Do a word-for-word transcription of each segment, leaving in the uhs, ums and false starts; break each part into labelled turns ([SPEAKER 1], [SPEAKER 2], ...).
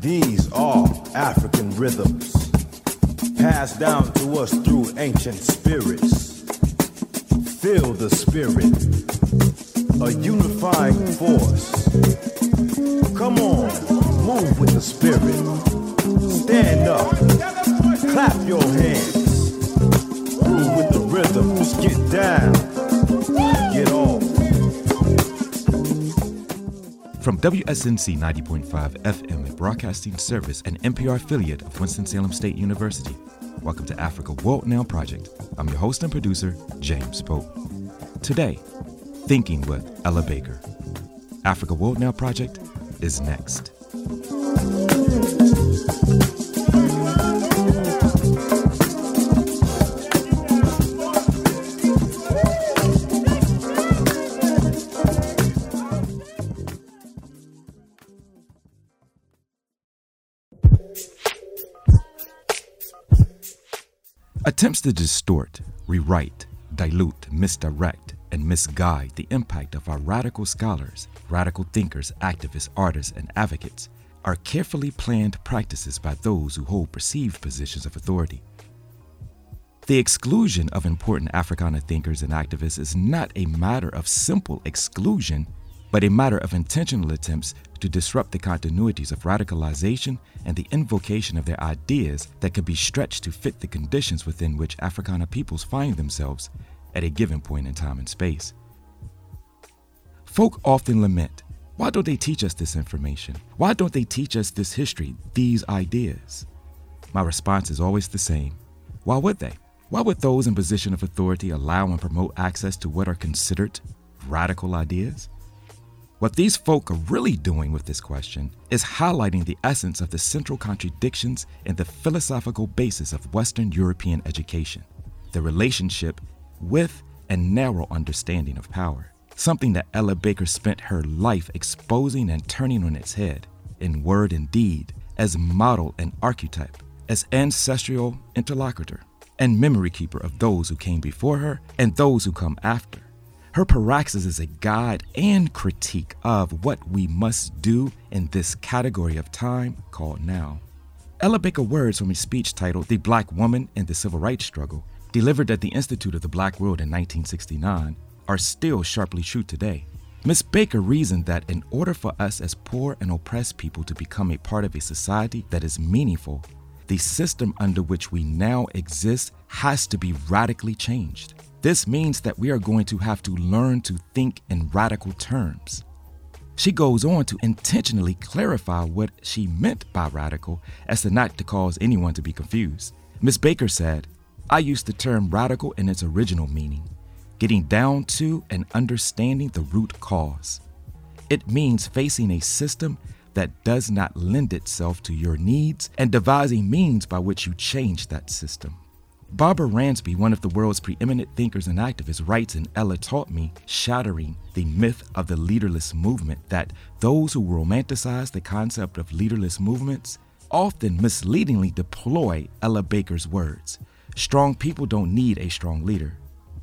[SPEAKER 1] These are African rhythms, passed down to us through ancient spirits. Feel the spirit, a unifying force. Come on, move with the spirit. Stand up, clap your hands. Groove with the rhythms, get down, get off.
[SPEAKER 2] From W S N C ninety point five F M, a broadcasting service and N P R affiliate of Winston-Salem State University, welcome to Africa World Now Project. I'm your host and producer, James Pope. Today, Thinking with Ella Baker. Africa World Now Project is next. Attempts to distort, rewrite, dilute, misdirect, and misguide the impact of our radical scholars, radical thinkers, activists, artists, and advocates are carefully planned practices by those who hold perceived positions of authority. The exclusion of important Africana thinkers and activists is not a matter of simple exclusion, but a matter of intentional attempts to disrupt the continuities of radicalization and the invocation of their ideas that can be stretched to fit the conditions within which Africana peoples find themselves at a given point in time and space. Folk often lament, why don't they teach us this information? Why don't they teach us this history, these ideas? My response is always the same. Why would they? Why would those in position of authority allow and promote access to what are considered radical ideas? What these folk are really doing with this question is highlighting the essence of the central contradictions in the philosophical basis of Western European education, the relationship with and narrow understanding of power, something that Ella Baker spent her life exposing and turning on its head, in word and deed, as model and archetype, as ancestral interlocutor, and memory keeper of those who came before her and those who come after. Her praxis is a guide and critique of what we must do in this category of time called now. Ella Baker words from a speech titled The Black Woman in the Civil Rights Struggle, delivered at the Institute of the Black World in nineteen sixty-nine, are still sharply true today. Miz Baker reasoned that in order for us as poor and oppressed people to become a part of a society that is meaningful, the system under which we now exist has to be radically changed. This means that we are going to have to learn to think in radical terms. She goes on to intentionally clarify what she meant by radical as to not to cause anyone to be confused. Miz Baker said, I use the term radical in its original meaning, getting down to and understanding the root cause. It means facing a system that does not lend itself to your needs and devising means by which you change that system. Barbara Ransby, one of the world's preeminent thinkers and activists, writes in Ella Taught Me, shattering the myth of the leaderless movement, that those who romanticize the concept of leaderless movements often misleadingly deploy Ella Baker's words. Strong people don't need a strong leader.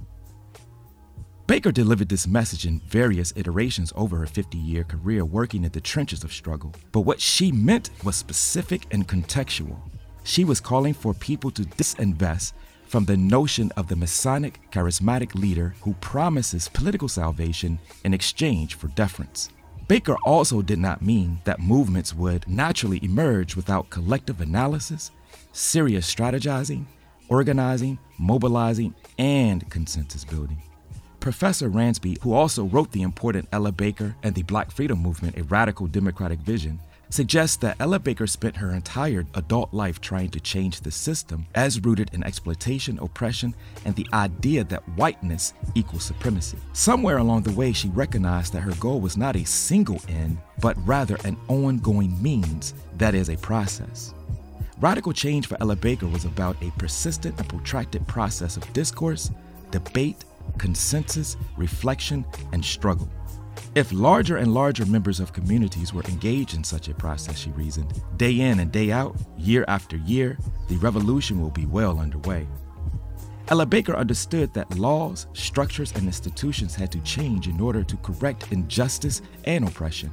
[SPEAKER 2] Baker delivered this message in various iterations over her fifty-year career working in the trenches of struggle. But what she meant was specific and contextual. She was calling for people to disinvest from the notion of the Masonic charismatic leader who promises political salvation in exchange for deference. Baker also did not mean that movements would naturally emerge without collective analysis, serious strategizing, organizing, mobilizing, and consensus building. Professor Ransby, who also wrote the important Ella Baker and the Black Freedom Movement, A Radical Democratic Vision, suggests that Ella Baker spent her entire adult life trying to change the system as rooted in exploitation, oppression, and the idea that whiteness equals supremacy. Somewhere along the way, she recognized that her goal was not a single end, but rather an ongoing means, that is, a process. Radical change for Ella Baker was about a persistent and protracted process of discourse, debate, consensus, reflection, and struggle. If larger and larger members of communities were engaged in such a process, she reasoned, day in and day out, year after year, the revolution will be well underway. Ella Baker understood that laws, structures, and institutions had to change in order to correct injustice and oppression.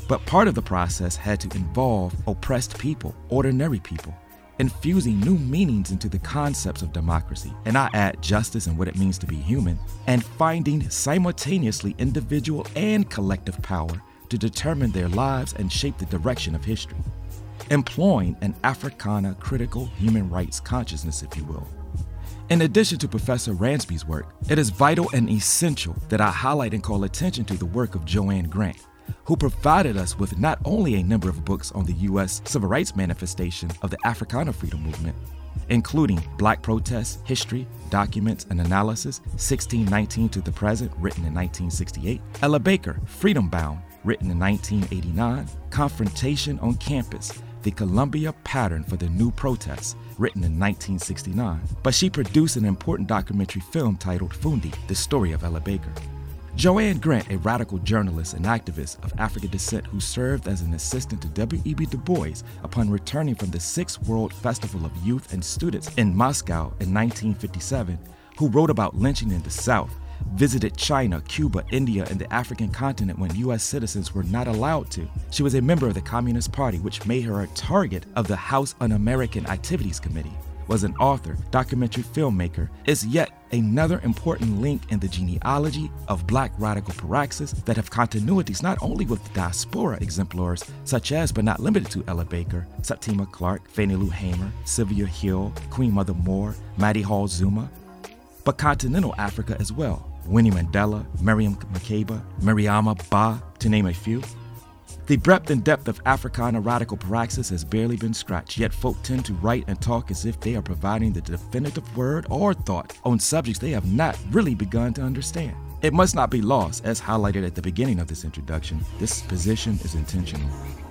[SPEAKER 2] But part of the process had to involve oppressed people, ordinary people, infusing new meanings into the concepts of democracy, and I add justice and what it means to be human, and finding simultaneously individual and collective power to determine their lives and shape the direction of history, employing an Africana critical human rights consciousness, if you will. In addition to Professor Ransby's work, it is vital and essential that I highlight and call attention to the work of Joanne Grant, who provided us with not only a number of books on the U S civil rights manifestation of the Africana freedom movement, including Black Protests, History, Documents, and Analysis, sixteen nineteen to the Present, written in nineteen sixty-eight, Ella Baker, Freedom Bound, written in nineteen eighty-nine, Confrontation on Campus, The Columbia Pattern for the New Protests, written in nineteen sixty-nine, but she produced an important documentary film titled Fundi, The Story of Ella Baker. Joanne Grant, a radical journalist and activist of African descent who served as an assistant to W E B Du Bois upon returning from the Sixth World Festival of Youth and Students in Moscow in nineteen fifty-seven, who wrote about lynching in the South, visited China, Cuba, India, and the African continent when U S citizens were not allowed to. She was a member of the Communist Party, which made her a target of the House Un-American Activities Committee, was an author, documentary filmmaker, is yet another important link in the genealogy of Black radical praxis that have continuities not only with diaspora exemplars such as, but not limited to, Ella Baker, Septima Clark, Fannie Lou Hamer, Sylvia Hill, Queen Mother Moore, Maddie Hall Zuma, but continental Africa as well. Winnie Mandela, Miriam Makeba, Mariama Ba, to name a few. The breadth and depth of Africana radical praxis has barely been scratched, yet folk tend to write and talk as if they are providing the definitive word or thought on subjects they have not really begun to understand. It must not be lost, as highlighted at the beginning of this introduction, this position is intentional.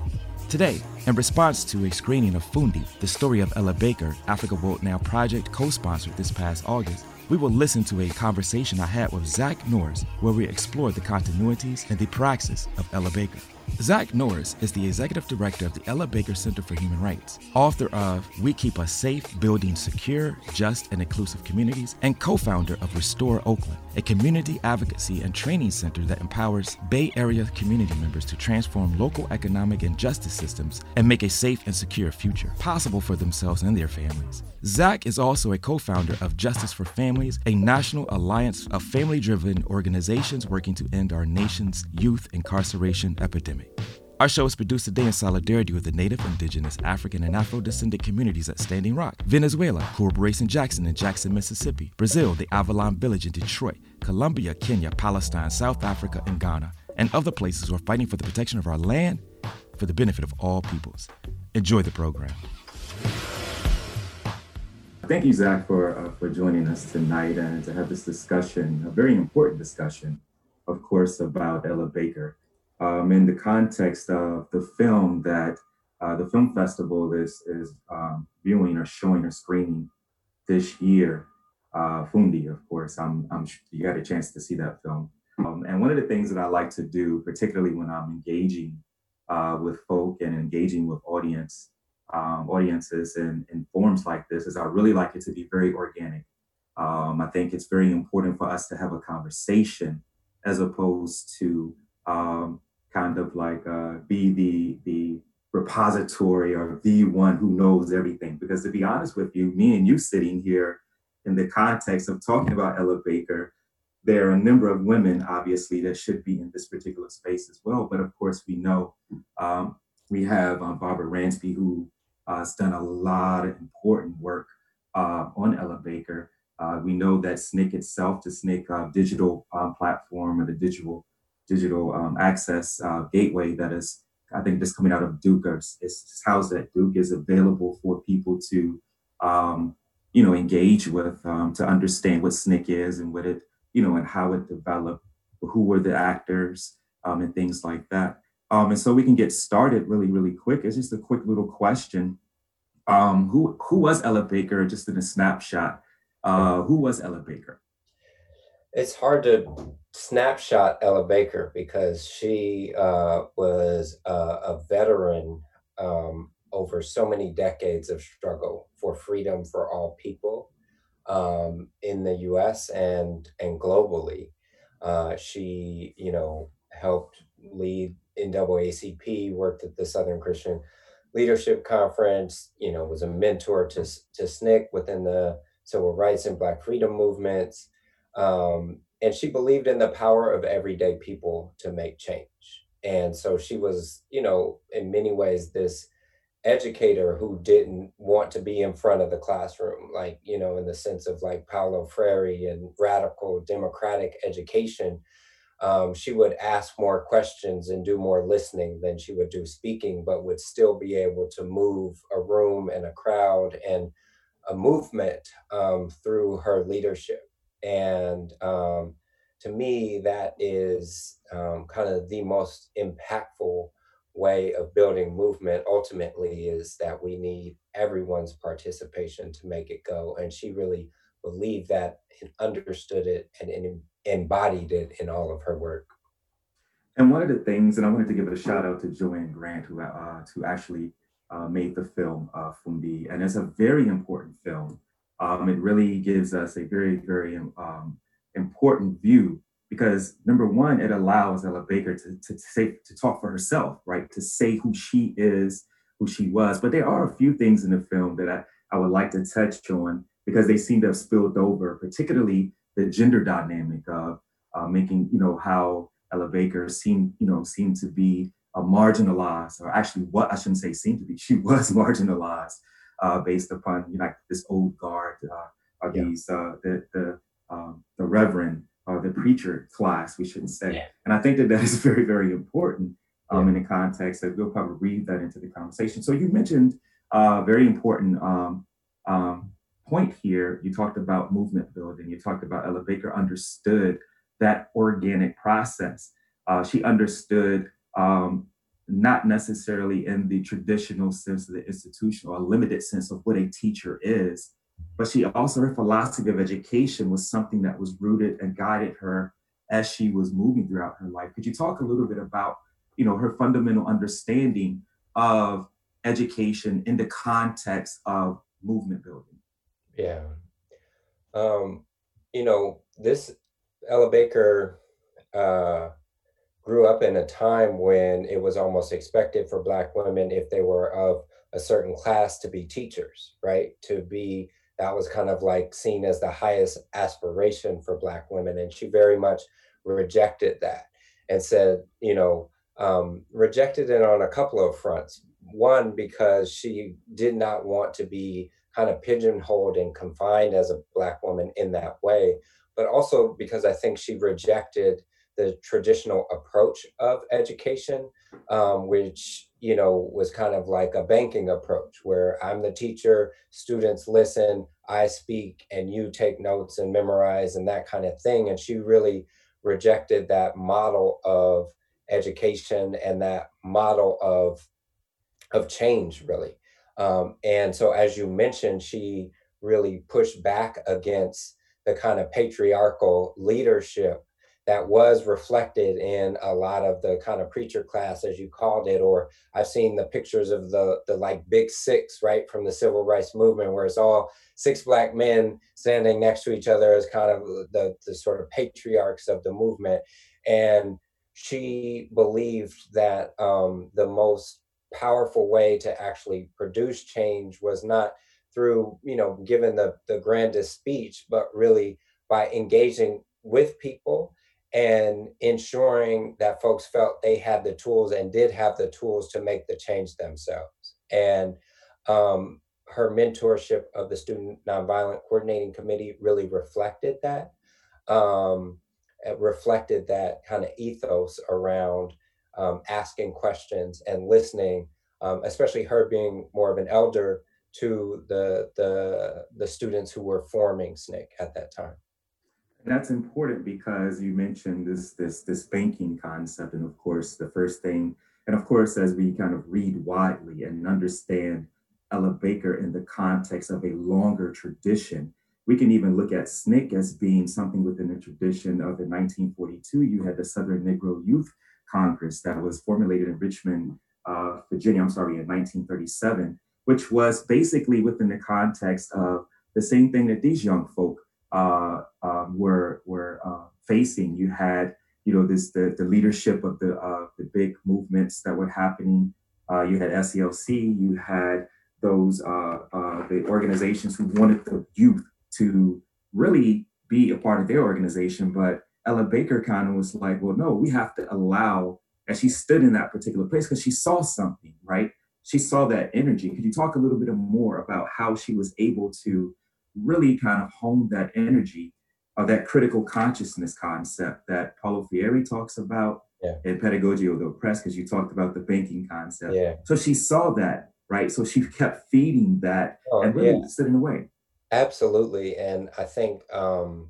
[SPEAKER 2] Today, in response to a screening of Fundi, The Story of Ella Baker, Africa World Now project co-sponsored this past August, we will listen to a conversation I had with Zach Norris, where we explored the continuities and the praxis of Ella Baker. Zach Norris is the executive director of the Ella Baker Center for Human Rights, author of We Keep Us Safe, Building Secure, Just, and Inclusive Communities, and co-founder of Restore Oakland, a community advocacy and training center that empowers Bay Area community members to transform local economic and justice systems and make a safe and secure future possible for themselves and their families. Zach is also a co-founder of Justice for Families, a national alliance of family-driven organizations working to end our nation's youth incarceration epidemic. Our show is produced today in solidarity with the Native, Indigenous, African, and Afro-descendant communities at Standing Rock, Venezuela, Corporation Jackson in Jackson, Mississippi, Brazil, the Avalon Village in Detroit, Colombia, Kenya, Palestine, South Africa, and Ghana, and other places who are fighting for the protection of our land for the benefit of all peoples. Enjoy the program.
[SPEAKER 3] Thank you, Zach, for uh, for joining us tonight and to have this discussion, a very important discussion, of course, about Ella Baker. Um, in the context of the film that uh, the film festival is is um, viewing or showing or screening this year, uh, Fundi, of course. I'm, I'm you had a chance to see that film, um, and one of the things that I like to do, particularly when I'm engaging uh, with folk and engaging with audience um, audiences in, in forums like this, is I really like it to be very organic. Um, I think it's very important for us to have a conversation as opposed to um, kind of like uh, be the the repository or the one who knows everything. Because to be honest with you, me and you sitting here in the context of talking about Ella Baker, there are a number of women, obviously, that should be in this particular space as well. But of course, we know um, we have um, Barbara Ransby, who uh, has done a lot of important work uh, on Ella Baker. Uh, we know that S N C C itself, the S N C C uh, digital um, platform or the digital digital um, access uh, gateway that is, I think, just coming out of Duke, or it's housed at Duke, is available for people to, um, you know, engage with, um, to understand what S N C C is and what it, you know, and how it developed, who were the actors, um, and things like that. Um, and so we can get started really, really quick. It's just a quick little question. Um, who who was Ella Baker? Just in a snapshot, uh, who was Ella Baker?
[SPEAKER 4] It's hard to snapshot Ella Baker because she uh, was a, a veteran um, over so many decades of struggle for freedom for all people um, in the U S and and globally. Uh, she, you know, helped lead N double A C P, worked at the Southern Christian Leadership Conference, you know, was a mentor to, to S N C C within the civil rights and Black freedom movements. Um, and she believed in the power of everyday people to make change. And so she was, you know, in many ways, this educator who didn't want to be in front of the classroom, like, you know, in the sense of like Paulo Freire and radical democratic education. Um, she would ask more questions and do more listening than she would do speaking, but would still be able to move a room and a crowd and a movement um, through her leadership. And um, to me, that is um, kind of the most impactful way of building movement ultimately, is that we need everyone's participation to make it go. And she really believed that and understood it and, and embodied it in all of her work.
[SPEAKER 3] And one of the things, and I wanted to give a shout out to Joanne Grant, who uh, who actually uh, made the film uh, Fundi, and it's a very important film. Um, it really gives us a very, very um, important view, because number one, it allows Ella Baker to, to say, to talk for herself, right? To say who she is, who she was. But there are a few things in the film that I, I would like to touch on, because they seem to have spilled over, particularly the gender dynamic of uh, making, you know, how Ella Baker seemed, you know, seemed to be uh, marginalized, or actually what I shouldn't say seemed to be, she was marginalized uh, based upon, you know, like this old guard, uh, or yeah. these, uh, the, the, um, the reverend, or the preacher class, we shouldn't say. Yeah. And I think that that is very, very important um, yeah. in the context that we'll probably read that into the conversation. So you mentioned a uh, very important um, um, point here. You talked about movement building. You talked about Ella Baker understood that organic process. Uh, she understood um, not necessarily in the traditional sense of the institution, or a limited sense of what a teacher is, but she also, her philosophy of education was something that was rooted and guided her as she was moving throughout her life. Could you talk a little bit about, you know, her fundamental understanding of education in the context of movement building?
[SPEAKER 4] Yeah. Um, you know, this Ella Baker uh, grew up in a time when it was almost expected for Black women, if they were of a certain class, to be teachers, right? To be, that was kind of like seen as the highest aspiration for Black women. And she very much rejected that and said, you know, um, rejected it on a couple of fronts. One, because she did not want to be kind of pigeonholed and confined as a Black woman in that way, but also because I think she rejected the traditional approach of education, um, which, you know, was kind of like a banking approach, where I'm the teacher, students listen, I speak, and you take notes and memorize and that kind of thing. And she really rejected that model of education and that model of, of change, really. Um, and so, as you mentioned, she really pushed back against the kind of patriarchal leadership that was reflected in a lot of the kind of preacher class, as you called it, or I've seen the pictures of the, the like big six, right, from the civil rights movement, where it's all six Black men standing next to each other as kind of the, the sort of patriarchs of the movement. And she believed that um, the most powerful way to actually produce change was not through, you know, giving the, the grandest speech, but really by engaging with people and ensuring that folks felt they had the tools and did have the tools to make the change themselves. And um, her mentorship of the Student Nonviolent Coordinating Committee really reflected that. Um, it reflected that kind of ethos around um, asking questions and listening, um, especially her being more of an elder to the, the, the students who were forming S N C C at that time.
[SPEAKER 3] That's important because you mentioned this, this, this banking concept. And of course, the first thing, and of course, as we kind of read widely and understand Ella Baker in the context of a longer tradition, we can even look at S N C C as being something within the tradition of in nineteen forty-two, you had the Southern Negro Youth Congress that was formulated in Richmond, uh, Virginia, I'm sorry, in nineteen thirty-seven, which was basically within the context of the same thing that these young folk uh, um, were, were uh, facing. You had you know, this the, the leadership of the uh, the big movements that were happening. Uh, you had S E L C, you had those uh, uh, the organizations who wanted the youth to really be a part of their organization. But Ella Baker kind of was like, well, no, we have to allow, and she stood in that particular place because she saw something, right? She saw that energy. Could you talk a little bit more about how she was able to really kind of hone that energy of that critical consciousness concept that Paulo Freire talks about
[SPEAKER 4] yeah.
[SPEAKER 3] in Pedagogy of the Oppressed, because you talked about the banking concept.
[SPEAKER 4] Yeah.
[SPEAKER 3] So she saw that, right? So she kept feeding that
[SPEAKER 4] oh,
[SPEAKER 3] and really
[SPEAKER 4] yeah.
[SPEAKER 3] stood in the way.
[SPEAKER 4] Absolutely. And I think, um,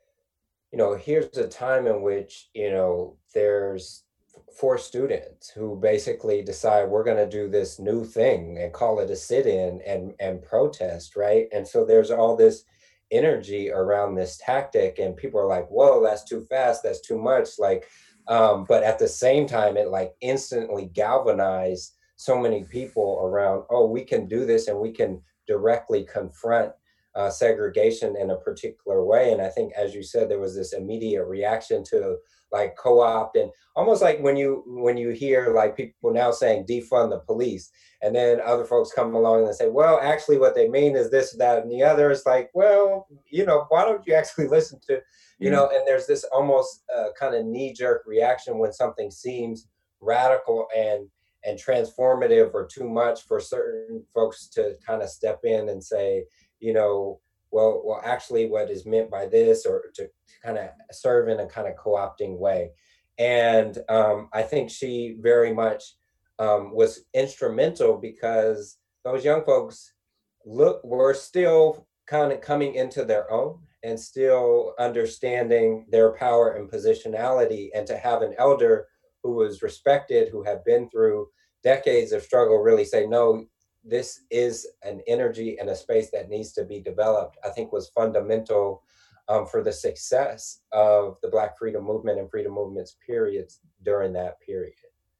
[SPEAKER 4] you know, here's a time in which, you know, there's four students who basically decide we're going to do this new thing and call it a sit-in and, and protest, right? And so there's all this energy around this tactic, and people are like, whoa, that's too fast, that's too much. Like, um, but at the same time, it like instantly galvanized so many people around, oh, we can do this and we can directly confront uh, segregation in a particular way. And I think, as you said, there was this immediate reaction to like co-opt, and almost like when you when you hear like people now saying defund the police, and then other folks come along and say, well, actually what they mean is this, that, and the other. It's like, well, you know, why don't you actually listen to, you yeah. know, and there's this almost uh, kind of knee-jerk reaction when something seems radical and and transformative or too much for certain folks to kind of step in and say, you know, well, well, actually what is meant by this, or to kind of serve in a kind of co-opting way. And um, I think she very much um, was instrumental, because those young folks look were still kind of coming into their own and still understanding their power and positionality. And to have an elder who was respected, who had been through decades of struggle, really say, no, this is an energy and a space that needs to be developed, I think was fundamental um, for the success of the Black freedom movement and freedom movements periods during that period.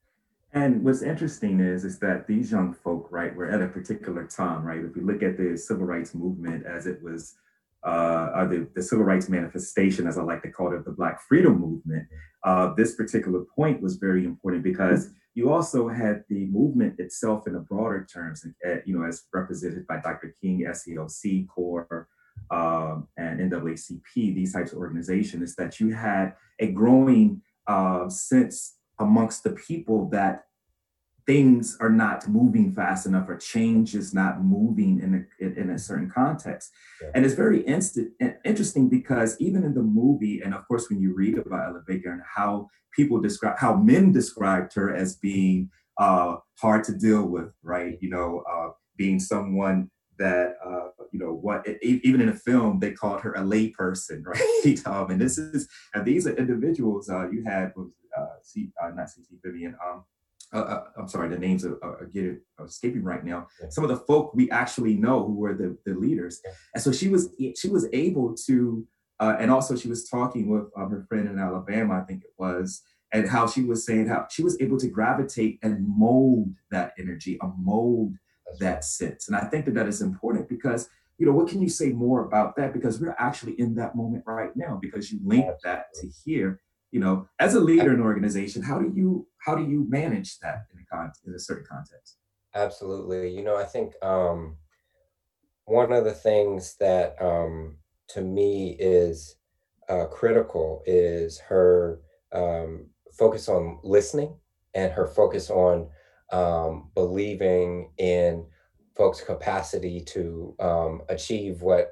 [SPEAKER 3] And what's interesting is, is that these young folk, right, were at a particular time, right? If we look at the civil rights movement as it was, uh, or the, the civil rights manifestation, as I like to call it, the Black freedom movement, uh, this particular point was very important, because you also had the movement itself in the broader terms, uh, you know, as represented by Doctor King, S E L C, CORE, um, and N double A C P, these types of organizations, is that you had a growing uh, sense amongst the people that things are not moving fast enough, or change is not moving in a, in a certain context. Yeah. And it's very instant, interesting, because even in the movie, and of course, when you read about Ella Baker and how people describe, how men described her as being uh, hard to deal with, right? You know, uh, being someone that, uh, you know, what, even in the film, they called her a lay person, right? um, and this is, and these are individuals uh, you had, uh, C, uh, not C T Vivian, um, Uh, uh, I'm sorry, the names are, are, getting, are escaping right now. Yeah. Some of the folk we actually know who were the, the leaders. Yeah. And so she was she was able to, uh, and also she was talking with um, her friend in Alabama, I think it was, and how she was saying how she was able to gravitate and mold that energy, or mold That's that right. sense. And I think that that is important, because, you know, what can you say more about that? Because we're actually in that moment right now, because you link Absolutely. that to here. You know, as a leader in an organization, how do you how do you manage that in a con- in a certain context?
[SPEAKER 4] Absolutely. You know, I think um, one of the things that um, to me is uh, critical is her um, focus on listening, and her focus on um, believing in folks' capacity to um, achieve what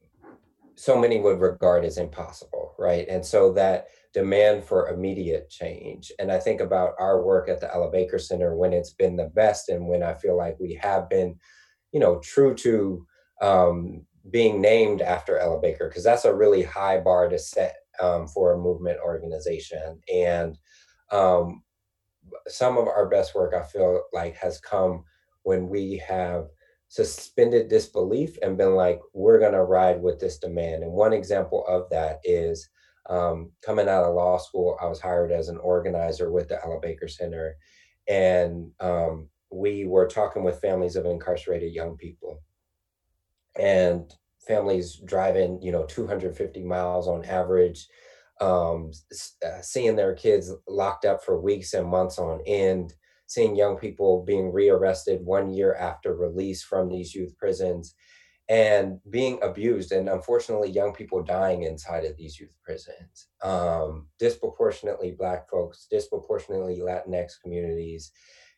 [SPEAKER 4] so many would regard as impossible, right? And so that demand for immediate change. And I think about our work at the Ella Baker Center, when it's been the best, and when I feel like we have been, you know, true to um, being named after Ella Baker, because that's a really high bar to set um, for a movement organization. And um, some of our best work, I feel like, has come when we have suspended disbelief and been like, we're going to ride with this demand. And one example of that is um, coming out of law school, I was hired as an organizer with the Ella Baker Center. And um, we were talking with families of incarcerated young people, and families driving, you know, two hundred fifty miles on average um, uh, seeing their kids locked up for weeks and months on end, seeing young people being rearrested one year after release from these youth prisons and being abused, and unfortunately young people dying inside of these youth prisons, um, disproportionately Black folks, disproportionately Latinx communities,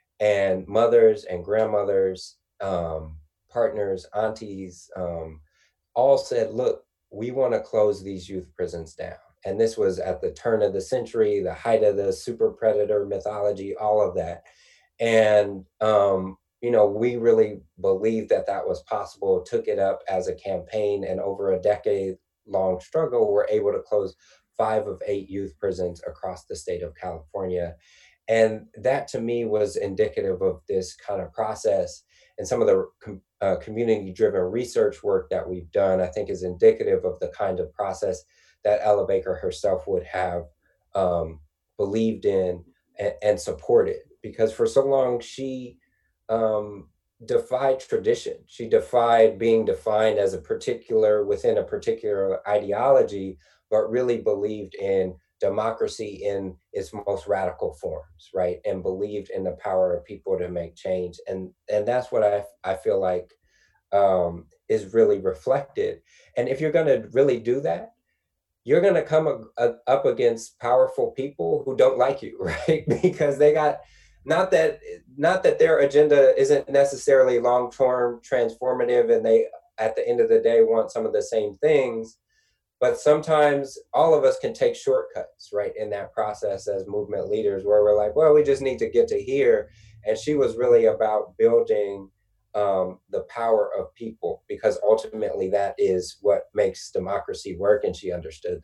[SPEAKER 4] and mothers and grandmothers, um, partners, aunties, um, all said, look, we want to close these youth prisons down. And this was at the turn of the century, the height of the super predator mythology, all of that. And, um, you know, we really believed that that was possible, took it up as a campaign, and over a decade long struggle, we're able to close five of eight youth prisons across the state of California. And that to me was indicative of this kind of process, and some of the com- uh, community driven research work that we've done, I think is indicative of the kind of process that Ella Baker herself would have um, believed in and, and supported. Because for so long, she um, defied tradition. She defied being defined as a particular, within a particular ideology, but really believed in democracy in its most radical forms, right? And believed in the power of people to make change. And, and that's what I, I feel like um, is really reflected. And if you're gonna really do that, you're going to come a, a, up against powerful people who don't like you, right? Because they got, not that not that their agenda isn't necessarily long-term transformative, and they at the end of the day want some of the same things, but sometimes all of us can take shortcuts, right, in that process as movement leaders, where we're like, well, we just need to get to here. And she was really about building um, the power of people, because ultimately that is what makes democracy work, and she understood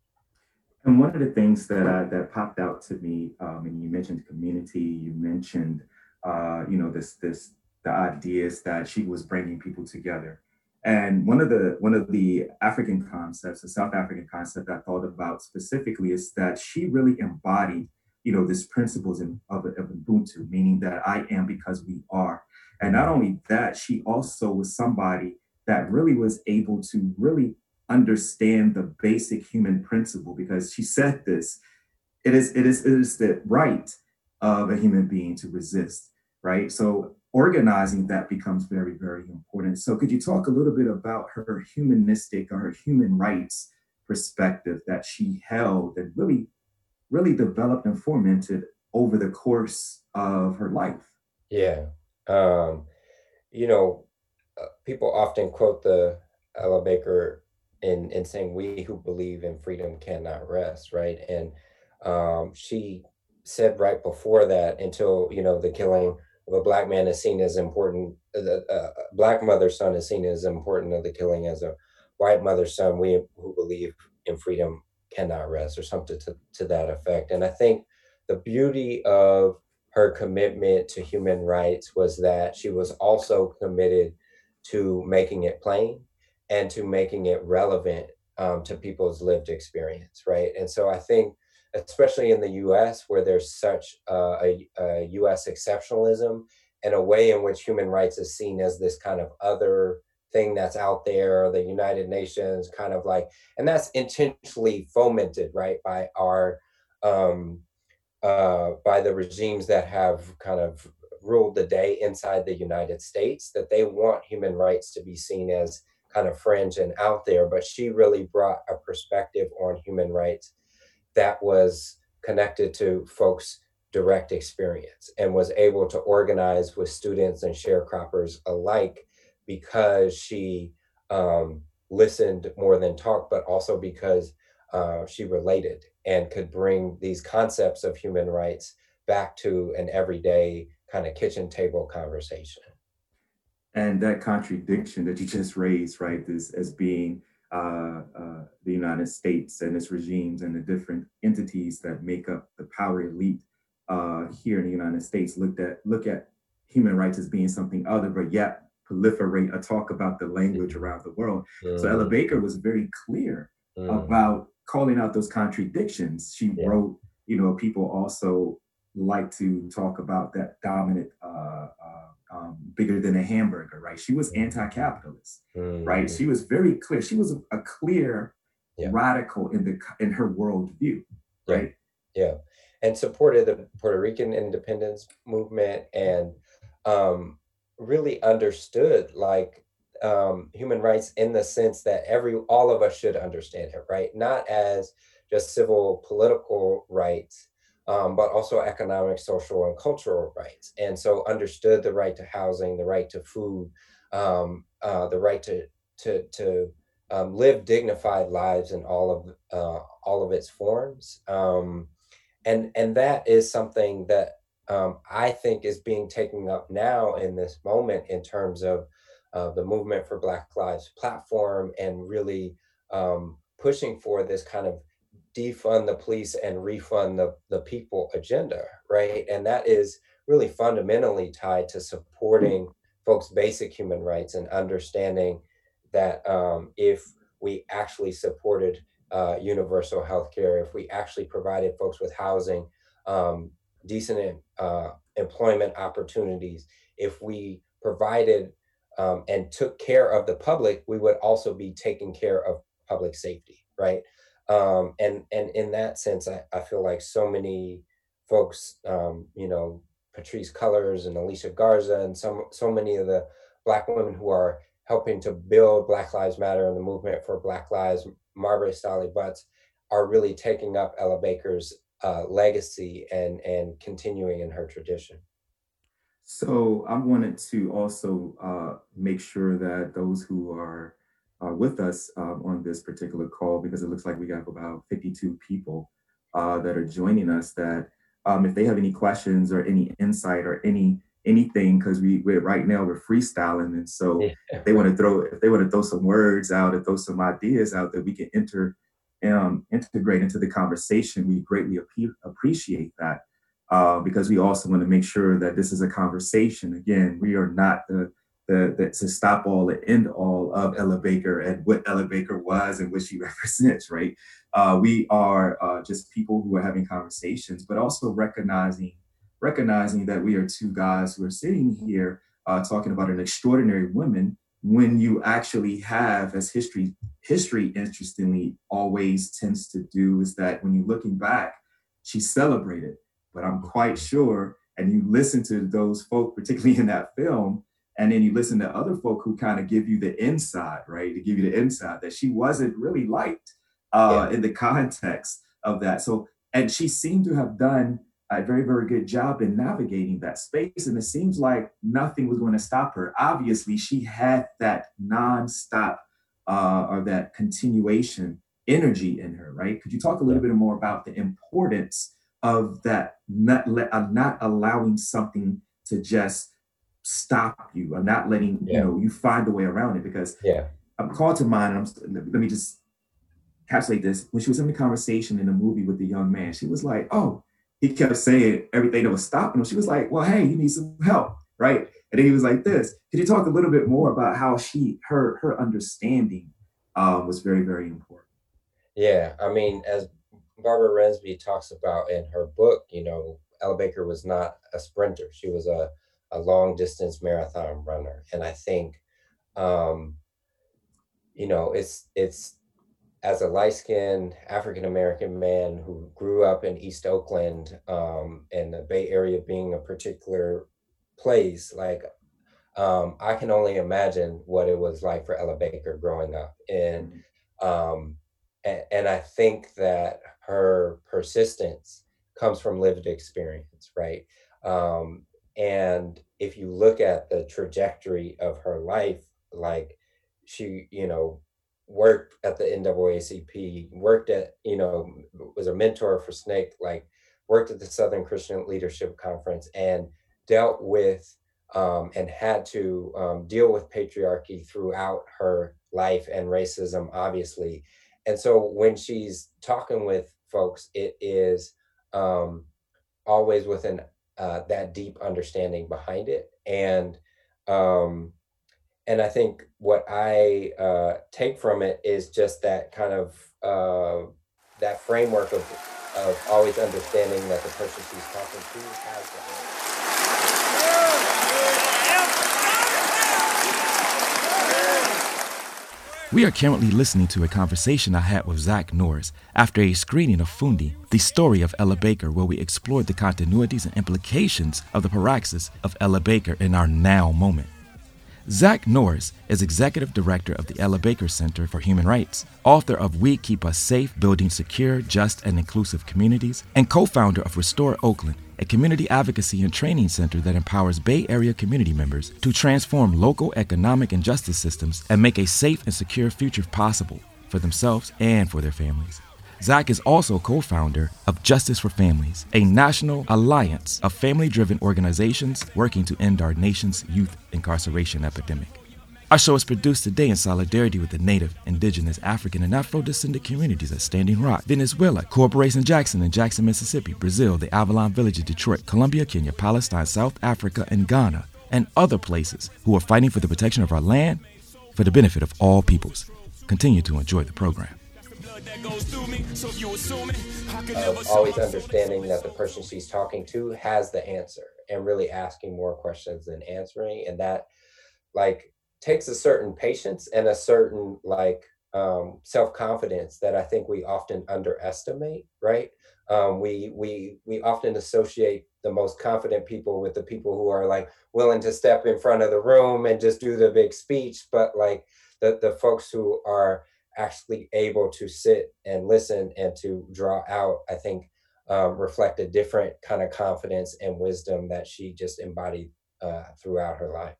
[SPEAKER 4] that.
[SPEAKER 3] And one of the things that uh, that popped out to me, um, and you mentioned community, you mentioned, uh, you know, this this the ideas that she was bringing people together. And one of the one of the African concepts, the South African concept I thought about specifically, is that she really embodied, you know, these principles in, of, of Ubuntu, meaning that I am because we are. And not only that, she also was somebody that really was able to really understand the basic human principle, because she said this, it is, it is, it is the right of a human being to resist, right? So organizing that becomes very, very important. So could you talk a little bit about her humanistic or her human rights perspective that she held and really, really developed and fomented over the course of her life?
[SPEAKER 4] Yeah. Um, you know, uh, people often quote the Ella Baker in, in saying, we who believe in freedom cannot rest, right? And um, she said right before that, until, you know, the killing of a Black man is seen as important, the uh, Black mother's son is seen as important of the killing as a white mother's son, we who believe in freedom cannot rest, or something to, to that effect. And I think the beauty of her commitment to human rights was that she was also committed to making it plain and to making it relevant um, to people's lived experience, right? And so I think, especially in the U S, where there's such uh, a, a U S exceptionalism and a way in which human rights is seen as this kind of other thing that's out there, the United Nations kind of like, and that's intentionally fomented, right, by our, um, uh, by the regimes that have kind of ruled the day inside the United States, that they want human rights to be seen as kind of fringe and out there. But she really brought a perspective on human rights that was connected to folks' direct experience, and was able to organize with students and sharecroppers alike, because she um, listened more than talked, but also because uh, she related and could bring these concepts of human rights back to an everyday kind of kitchen table conversation.
[SPEAKER 3] And that contradiction that you just raised, right, is as being uh, uh, the United States and its regimes and the different entities that make up the power elite uh, here in the United States looked at look at human rights as being something other, but yet proliferate or talk about the language around the world. Mm. So Ella Baker was very clear mm. about calling out those contradictions. She yeah. wrote, you know, people also like to talk about that dominant, uh, uh, um, bigger than a hamburger, right? She was anti-capitalist, mm. right? She was very clear. She was a, a clear
[SPEAKER 4] yeah.
[SPEAKER 3] radical in the in her worldview, right?
[SPEAKER 4] Yeah. yeah. And supported the Puerto Rican independence movement, and um, really understood like um, human rights in the sense that every all of us should understand it, right? Not as just civil political rights, um, but also economic, social, and cultural rights. And so understood the right to housing, the right to food, um, uh, the right to to to um, live dignified lives in all of uh, all of its forms. Um, and and that is something that um, I think is being taken up now in this moment in terms of uh, the Movement for Black Lives platform, and really um, pushing for this kind of defund the police and refund the, the people agenda, right? And that is really fundamentally tied to supporting folks' basic human rights and understanding that um, if we actually supported uh, universal health care, if we actually provided folks with housing, um, decent uh, employment opportunities, if we provided um, and took care of the public, we would also be taking care of public safety, right? Um, and and in that sense, I, I feel like so many folks, um, you know, Patrisse Cullors and Alicia Garza, and some so many of the Black women who are helping to build Black Lives Matter and the movement for Black Lives, Marbury Stolly Butts, are really taking up Ella Baker's uh, legacy and and continuing in her tradition.
[SPEAKER 3] So I wanted to also uh, make sure that those who are uh, with us um, on this particular call, because it looks like we have about fifty-two people uh, that are joining us, that um, if they have any questions or any insight or any anything, because we we're right now we're freestyling, and so
[SPEAKER 4] Yeah.
[SPEAKER 3] if they want to throw if they want to throw some words out or throw some ideas out that we can enter um, integrate into the conversation, we greatly ap- appreciate that. Uh, because we also want to make sure that this is a conversation. Again, we are not the, the, the to stop all, the end all of Ella Baker and what Ella Baker was and what she represents, right? Uh, we are uh, just people who are having conversations, but also recognizing recognizing that we are two guys who are sitting here uh, talking about an extraordinary woman, when you actually have, as history, history interestingly always tends to do, is that when you're looking back, she's celebrated. But I'm quite sure, and you listen to those folk, particularly in that film, and then you listen to other folk who kind of give you the inside, right? To give you the inside that she wasn't really liked uh, yeah. in the context of that. So, and she seemed to have done a very, very good job in navigating that space. And it seems like nothing was going to stop her. Obviously, she had that nonstop uh, or that continuation energy in her, right? Could you talk a little yeah. bit more about the importance of that, not let, uh, not allowing something to just stop you, or not letting yeah. you know you find a way around it? Because
[SPEAKER 4] yeah.
[SPEAKER 3] I'm called to mind. I'm, let me just encapsulate this. When she was in the conversation in the movie with the young man, she was like, "Oh," he kept saying everything that was stopping him. She was like, "Well, hey, you need some help, right?" And then he was like, "This." Could you talk a little bit more about how she, her, her understanding um, was very, very important?
[SPEAKER 4] Yeah, I mean, as Barbara Rensby talks about in her book, you know, Ella Baker was not a sprinter. She was a, a long distance marathon runner. And I think, um, you know, it's, it's as a light-skinned African-American man who grew up in East Oakland, um, and the Bay Area being a particular place, like, um, I can only imagine what it was like for Ella Baker growing up. And, um, and, and I think that her persistence comes from lived experience, right? Um, and if you look at the trajectory of her life, like she, you know, worked at the N double A C P, worked at, you know, was a mentor for SNCC, like worked at the Southern Christian Leadership Conference, and dealt with um, and had to um, deal with patriarchy throughout her life, and racism, obviously. And so when she's talking with folks, it is um, always with an, uh, that deep understanding behind it. And um, and I think what I uh, take from it is just that kind of, uh, that framework of, of always understanding that the person she's talking to has the
[SPEAKER 2] We are currently listening to a conversation I had with Zach Norris after a screening of Fundi, the story of Ella Baker, where we explored the continuities and implications of the praxis of Ella Baker in our now moment. Zach Norris is Executive Director of the Ella Baker Center for Human Rights, author of We Keep Us Safe, Building Secure, Just, and Inclusive Communities, and co-founder of Restore Oakland, a community advocacy and training center that empowers Bay Area community members to transform local economic and justice systems and make a safe and secure future possible for themselves and for their families. Zach is also co-founder of Justice for Families, a national alliance of family-driven organizations working to end our nation's youth incarceration epidemic. Our show is produced today in solidarity with the Native, Indigenous, African, and Afro-descendant communities at Standing Rock, Venezuela, Corporation Jackson in Jackson, Mississippi, Brazil, the Avalon Village of Detroit, Colombia, Kenya, Palestine, South Africa, and Ghana, and other places who are fighting for the protection of our land for the benefit of all peoples. Continue to enjoy the program.
[SPEAKER 4] Of always understanding that the person she's talking to has the answer and really asking more questions than answering. And that like takes a certain patience and a certain like um, self-confidence that I think we often underestimate, right? Um, we, we, we often associate the most confident people with the people who are like willing to step in front of the room and just do the big speech. But like the, the folks who are actually able to sit and listen and to draw out, I think, um, reflect a different kind of confidence and wisdom that she just embodied uh, throughout her life.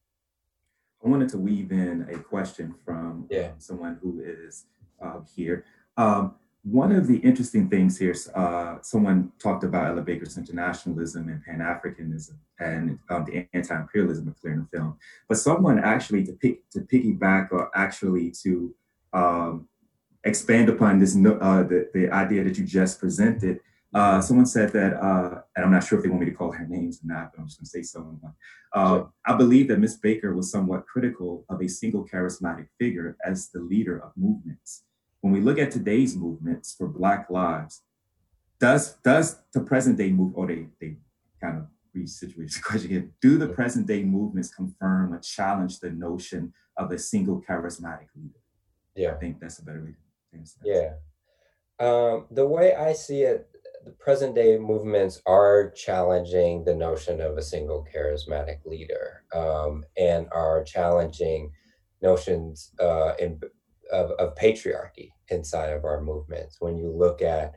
[SPEAKER 3] I wanted to weave in a question from
[SPEAKER 4] yeah.
[SPEAKER 3] um, someone who is uh, here. Um, one of the interesting things here, uh, someone talked about Ella Baker's internationalism and Pan-Africanism and um, the anti-imperialism of clear in the film. But someone actually, to, pick, to piggyback or actually to Um, expand upon this, uh, the, the idea that you just presented. Uh, someone said that, uh, and I'm not sure if they want me to call her names or not, but I'm just gonna say someone. Uh, sure. I believe that Miss Baker was somewhat critical of a single charismatic figure as the leader of movements. When we look at today's movements for Black lives, does does the present day move, or they, they kind of resituate the question again, do the present day movements confirm or challenge the notion of a single charismatic leader?
[SPEAKER 4] Yeah,
[SPEAKER 3] I think that's a better way to answer that.
[SPEAKER 4] Yeah. Um, the way I see it, the present day movements are challenging the notion of a single charismatic leader um, and are challenging notions uh, in, of, of patriarchy inside of our movements. When you look at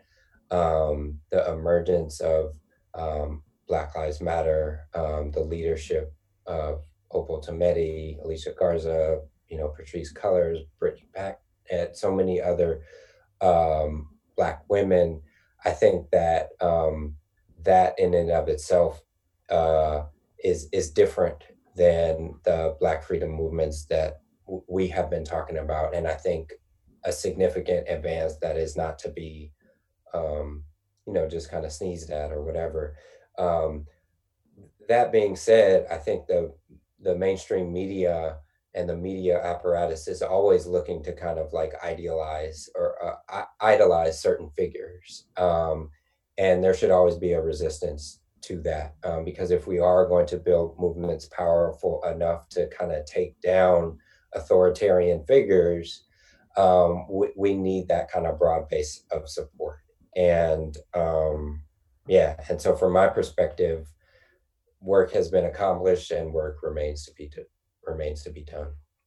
[SPEAKER 4] um, the emergence of um, Black Lives Matter, um, the leadership of Opal Tometi, Alicia Garza, you know, Patrisse Cullors, Brittany Pack, and so many other um, Black women, I think that um, that in and of itself uh, is is different than the Black freedom movements that w- we have been talking about. And I think a significant advance that is not to be, um, you know, just kind of sneezed at or whatever. Um, that being said, I think the the mainstream media and the media apparatus is always looking to kind of like idealize or uh, idolize certain figures. Um, and there should always be a resistance to that. Um, because if we are going to build movements powerful enough to kind of take down authoritarian figures, um, we, we need that kind of broad base of support. And um, yeah, and so from my perspective, work has been accomplished and work remains to be done. remains to be done.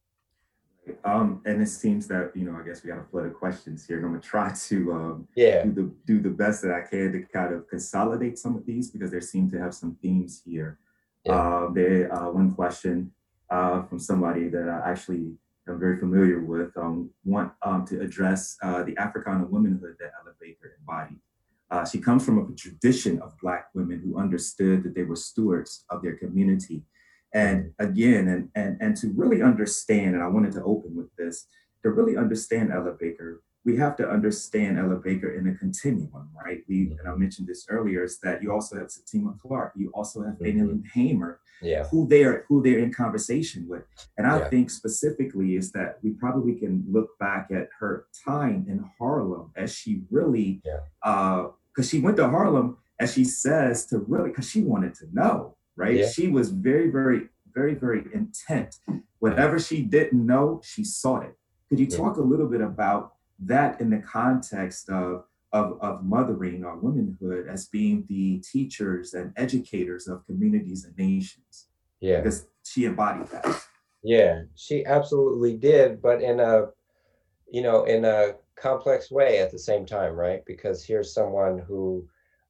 [SPEAKER 3] Um, and it seems that, you know, I guess we got a flood of questions here. I'm going to try to um,
[SPEAKER 4] yeah.
[SPEAKER 3] do, the, do the best that I can to kind of consolidate some of these because there seem to have some themes here. Yeah. Uh, there, uh, one question uh, from somebody that I actually am very familiar with, um, want um, to address uh, the Africana womanhood that Ella Baker embodied. Uh, she comes from a tradition of Black women who understood that they were stewards of their community. And again, and, and, and to really understand, and I wanted to open with this, to really understand Ella Baker, we have to understand Ella Baker in a continuum, right? We, and I mentioned this earlier, is that you also have Satima Clark, you also have Fannie Hamer,
[SPEAKER 4] yeah.
[SPEAKER 3] who they're who they're in conversation with. And I
[SPEAKER 4] yeah.
[SPEAKER 3] think specifically is that we probably can look back at her time in Harlem as she really,
[SPEAKER 4] yeah.
[SPEAKER 3] uh, because she went to Harlem, as she says, to really, because she wanted to know. Right.
[SPEAKER 4] Yeah.
[SPEAKER 3] She was very, very, very, very intent. Whatever she didn't know, she sought it. Could you
[SPEAKER 4] Yeah.
[SPEAKER 3] talk a little bit about that in the context of, of, of mothering or womanhood as being the teachers and educators of communities and nations?
[SPEAKER 4] Yeah.
[SPEAKER 3] Because she embodied that.
[SPEAKER 4] Yeah, she absolutely did, but in a, you know, in a complex way at the same time, right? Because here's someone who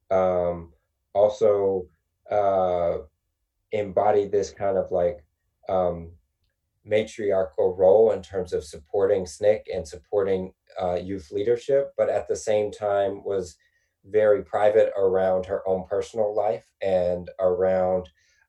[SPEAKER 4] um, also uh, embodied this kind of like um, matriarchal role in terms of supporting S N C C and supporting uh, youth leadership, but at the same time was very private around her own personal life and around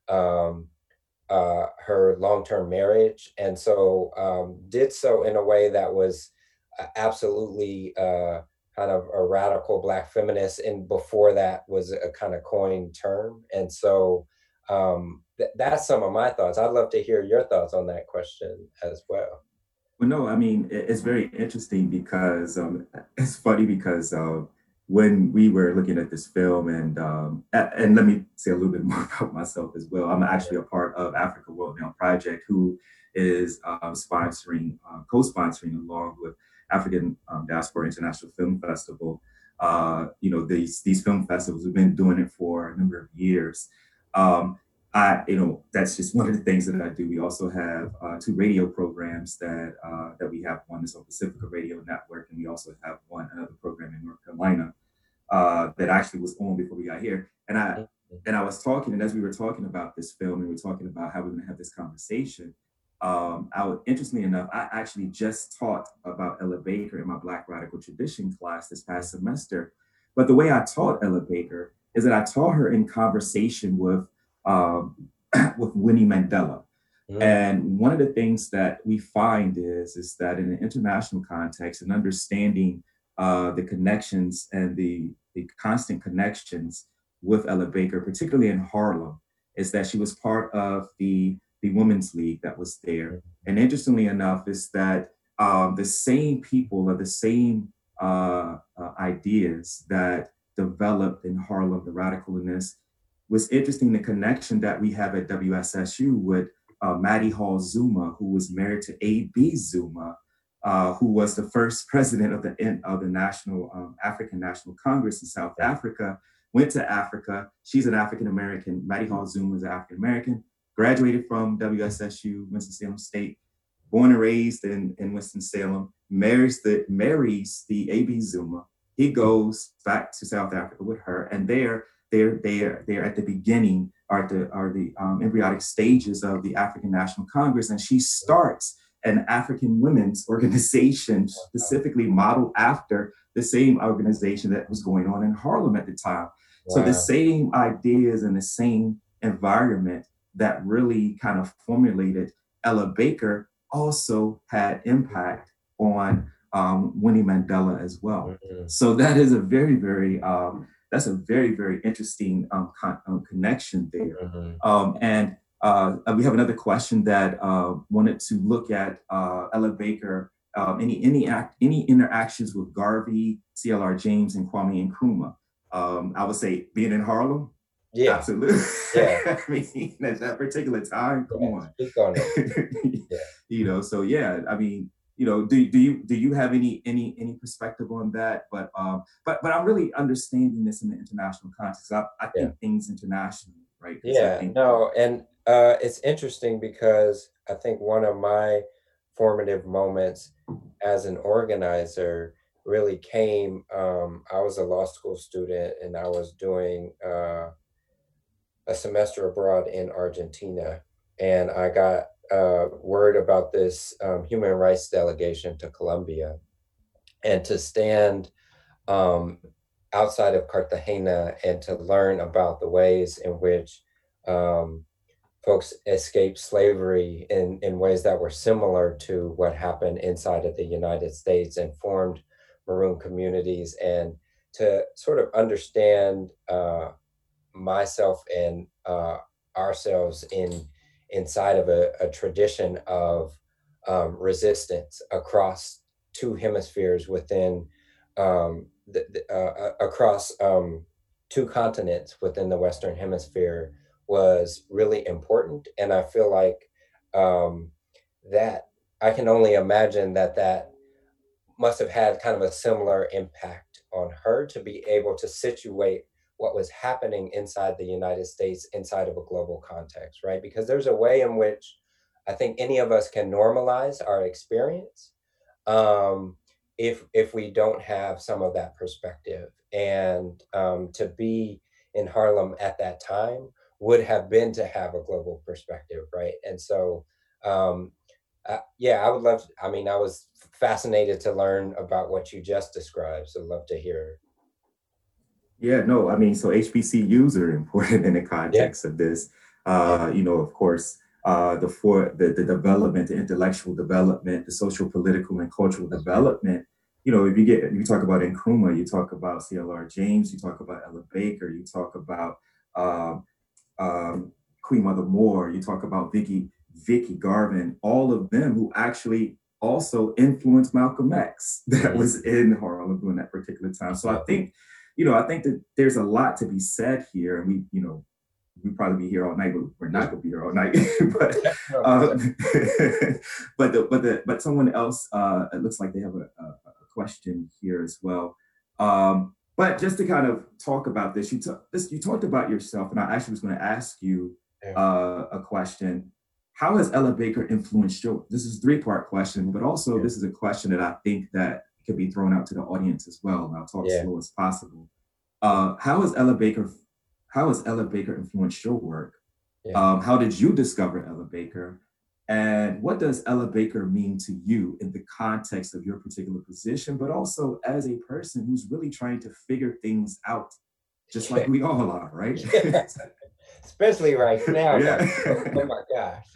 [SPEAKER 4] um, uh, her long-term marriage, and so um, did so in a way that was uh, absolutely uh, kind of a radical Black feminist, and before that was a kind of coined term. And so um, th- that's some of my thoughts. I'd love to hear your thoughts on that question as well.
[SPEAKER 3] Well, no, I mean, it- it's very interesting because um, it's funny because uh, when we were looking at this film, and um, a- and let me say a little bit more about myself as well. I'm actually a part of Africa World Now Project, who is um, sponsoring, uh, co-sponsoring along with African um, Diaspora International Film Festival. Uh, you know, these these film festivals, we've been doing it for a number of years. Um, I, you know, that's just one of the things that I do. We also have uh, two radio programs that uh, that we have. One is on Pacifica Radio Network, and we also have one another program in North Carolina uh, that actually was on before we got here. And I and I was talking, and as we were talking about this film, and we were talking about how we're going to have this conversation. Um, I was, interestingly enough, I actually just taught about Ella Baker in my Black Radical Tradition class this past semester. But the way I taught Ella Baker is that I taught her in conversation with um, with Winnie Mandela. Mm. And one of the things that we find is, is that in an international context and understanding uh, the connections and the, the constant connections with Ella Baker, particularly in Harlem, is that she was part of the, the Women's League that was there. Mm. And interestingly enough, is that um, the same people or the same uh, uh, ideas that developed in Harlem, the radicalness, was interesting, the connection that we have at W S S U with uh, Maddie Hall Zuma, who was married to A B Zuma, uh, who was the first president of the of the National um, African National Congress in South Africa, went to Africa. She's an African-American. Maddie Hall Zuma is African-American, graduated from W S S U, Winston-Salem State, born and raised in, in Winston-Salem, marries the, marries the A B Zuma. He goes back to South Africa with her, and there, They're, they're, they're at the beginning, are the, are the um, embryonic stages of the African National Congress. And she starts an African women's organization specifically modeled after the same organization that was going on in Harlem at the time. Wow. So the same ideas and the same environment that really kind of formulated Ella Baker also had impact on um, Winnie Mandela as well. Mm-hmm. So that is a very, very, um, that's a very, very interesting um, con- um, connection there. Mm-hmm. Um, and uh, we have another question that uh, wanted to look at uh, Ella Baker, um, any any act, any interactions with Garvey, C L R James, and Kwame Nkrumah. Um, I would say being in Harlem, yeah, absolutely. Yeah. I mean, at that particular time, come yeah, on. Speak on it. Yeah. You know, so yeah, I mean. You know, do do you do you have any any any perspective on that? But um, but but I'm really understanding this in the international context. I, I think yeah. things internationally, right?
[SPEAKER 4] Yeah,
[SPEAKER 3] think,
[SPEAKER 4] no, and uh, it's interesting because I think one of my formative moments as an organizer really came. Um, I was a law school student, and I was doing uh, a semester abroad in Argentina, and I got uh, word about this um, human rights delegation to Colombia, and to stand um, outside of Cartagena and to learn about the ways in which um, folks escaped slavery in, in ways that were similar to what happened inside of the United States and formed Maroon communities, and to sort of understand uh, myself and uh, ourselves in inside of a, a tradition of um, resistance across two hemispheres within um, the, the, uh, across um, two continents within the Western Hemisphere was really important. And I feel like um, that I can only imagine that that must have had kind of a similar impact on her to be able to situate what was happening inside the United States inside of a global context, right? Because there's a way in which I think any of us can normalize our experience, um, if if we don't have some of that perspective. And um, to be in Harlem at that time would have been to have a global perspective, right? And so, um, uh, yeah, I would love. To, I mean, I was fascinated to learn about what you just described. So, love to hear.
[SPEAKER 3] Yeah, no, I mean, so H B C Us are important in the
[SPEAKER 4] Yeah,
[SPEAKER 3] context of this.
[SPEAKER 4] yeah,
[SPEAKER 3] Uh, you know, of course, uh, the for the, the development, the intellectual development, the social, political, and cultural
[SPEAKER 4] that's right.
[SPEAKER 3] development. You know, if you get you talk about Nkrumah, you talk about C L R James, you talk about Ella Baker, you talk about um, um, Queen Mother Moore, you talk about Vicky Vicky Garvin, all of them who actually also influenced Malcolm X that
[SPEAKER 4] Mhm.
[SPEAKER 3] was in Harlem during that particular time. So I
[SPEAKER 4] Yeah,
[SPEAKER 3] think, you know, I think that there's a lot to be said here, and we, you know, we probably be here all night, but we're not
[SPEAKER 4] yeah,
[SPEAKER 3] gonna be here all night. but
[SPEAKER 4] definitely.
[SPEAKER 3] um, but the, but the, but someone else, uh, it looks like they have a, a, a question here as well. Um, but just to kind of talk about this, you, t- this, you talked about yourself, and I actually was going to ask you
[SPEAKER 4] Yeah,
[SPEAKER 3] uh, a question. How has Ella Baker influenced your? This is a three-part question, but also
[SPEAKER 4] yeah,
[SPEAKER 3] this is a question that I think that could be thrown out to the audience as well. And I'll talk
[SPEAKER 4] yeah,
[SPEAKER 3] slow as possible.
[SPEAKER 4] yeah,
[SPEAKER 3] Uh, how has Ella Baker? How has Ella Baker influenced your work?
[SPEAKER 4] yeah.
[SPEAKER 3] Um, how did you discover Ella Baker? And what does Ella Baker mean to you in the context of your particular position, but also as a person who's really trying to figure things out, just like
[SPEAKER 4] Yeah.
[SPEAKER 3] we all are, right?
[SPEAKER 4] Yeah. Especially right now,
[SPEAKER 3] Yeah.
[SPEAKER 4] like, oh, oh my gosh.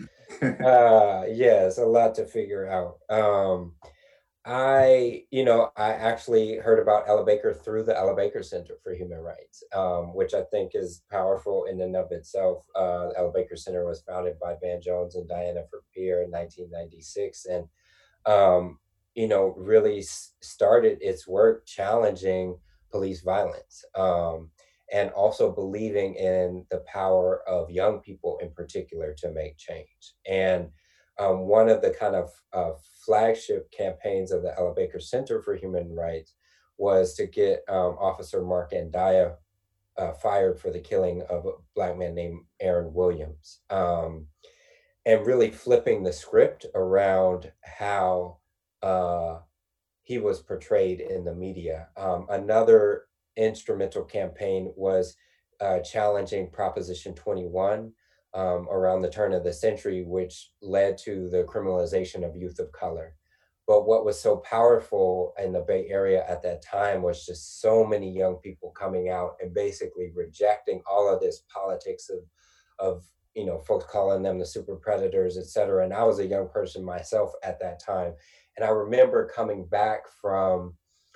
[SPEAKER 4] Uh, yeah, it's a lot to figure out. Um, I, you know, I actually heard about Ella Baker through the Ella Baker Center for Human Rights, um, which I think is powerful in and of itself. Uh, the Ella Baker Center was founded by Van Jones and Diana Verpeer in nineteen ninety-six, and um, you know, really s- started its work challenging police violence, um, and also believing in the power of young people in particular to make change. And um, one of the kind of uh, flagship campaigns of the Ella Baker Center for Human Rights was to get um, Officer Mark Andaya uh, fired for the killing of a black man named Aaron Williams. Um, and really flipping the script around how uh, he was portrayed in the media. Um, another instrumental campaign was uh, challenging Proposition twenty-one um, around the turn of the century, which led to the criminalization of youth of color. But what was so powerful in the Bay Area at that time was just so many young people coming out and basically rejecting all of this politics of, of you know, folks calling them the super predators, et cetera. And I was a young person myself at that time. And I remember coming back from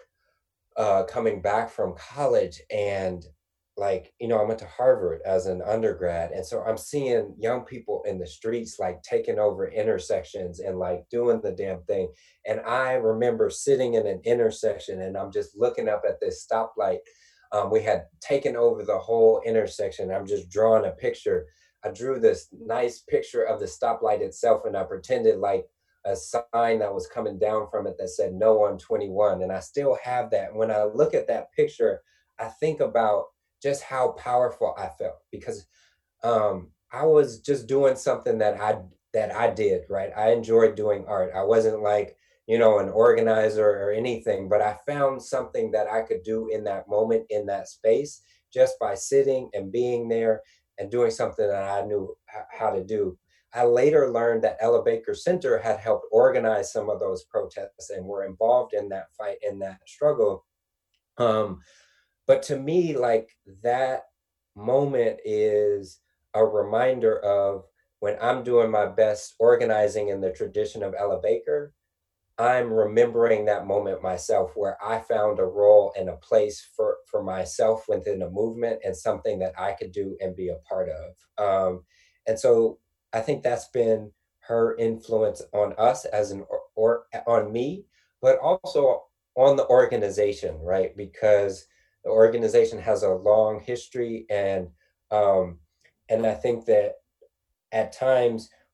[SPEAKER 4] uh, coming back from college and like, you know, I went to Harvard as an undergrad. And so I'm seeing young people in the streets, like taking over intersections and like doing the damn thing. And I remember sitting in an intersection and I'm just looking up at this stoplight. Um, we had taken over the whole intersection. I'm just drawing a picture. I drew this nice picture of the stoplight itself and I pretended like a sign that was coming down from it that said no on twenty-one. And I still have that. When I look at that picture, I think about just how powerful I felt because um, I was just doing something that I that I did, right? I enjoyed doing art. I wasn't like, you know, an organizer or anything, but I found something that I could do in that moment, in that space, just by sitting and being there and doing something that I knew h- how to do. I later learned that Ella Baker Center had helped organize some of those protests and were involved in that fight, in that struggle. Um, but to me, like that moment is a reminder of when I'm doing my best organizing in the tradition of Ella Baker, I'm remembering that moment myself where I found a role and a place for for myself within a movement and something that I could do and be a part of. Um, and so I think that's been her influence on us as an or, or on me, but also on the organization, right? Because the organization has a long history and um, and I think that at times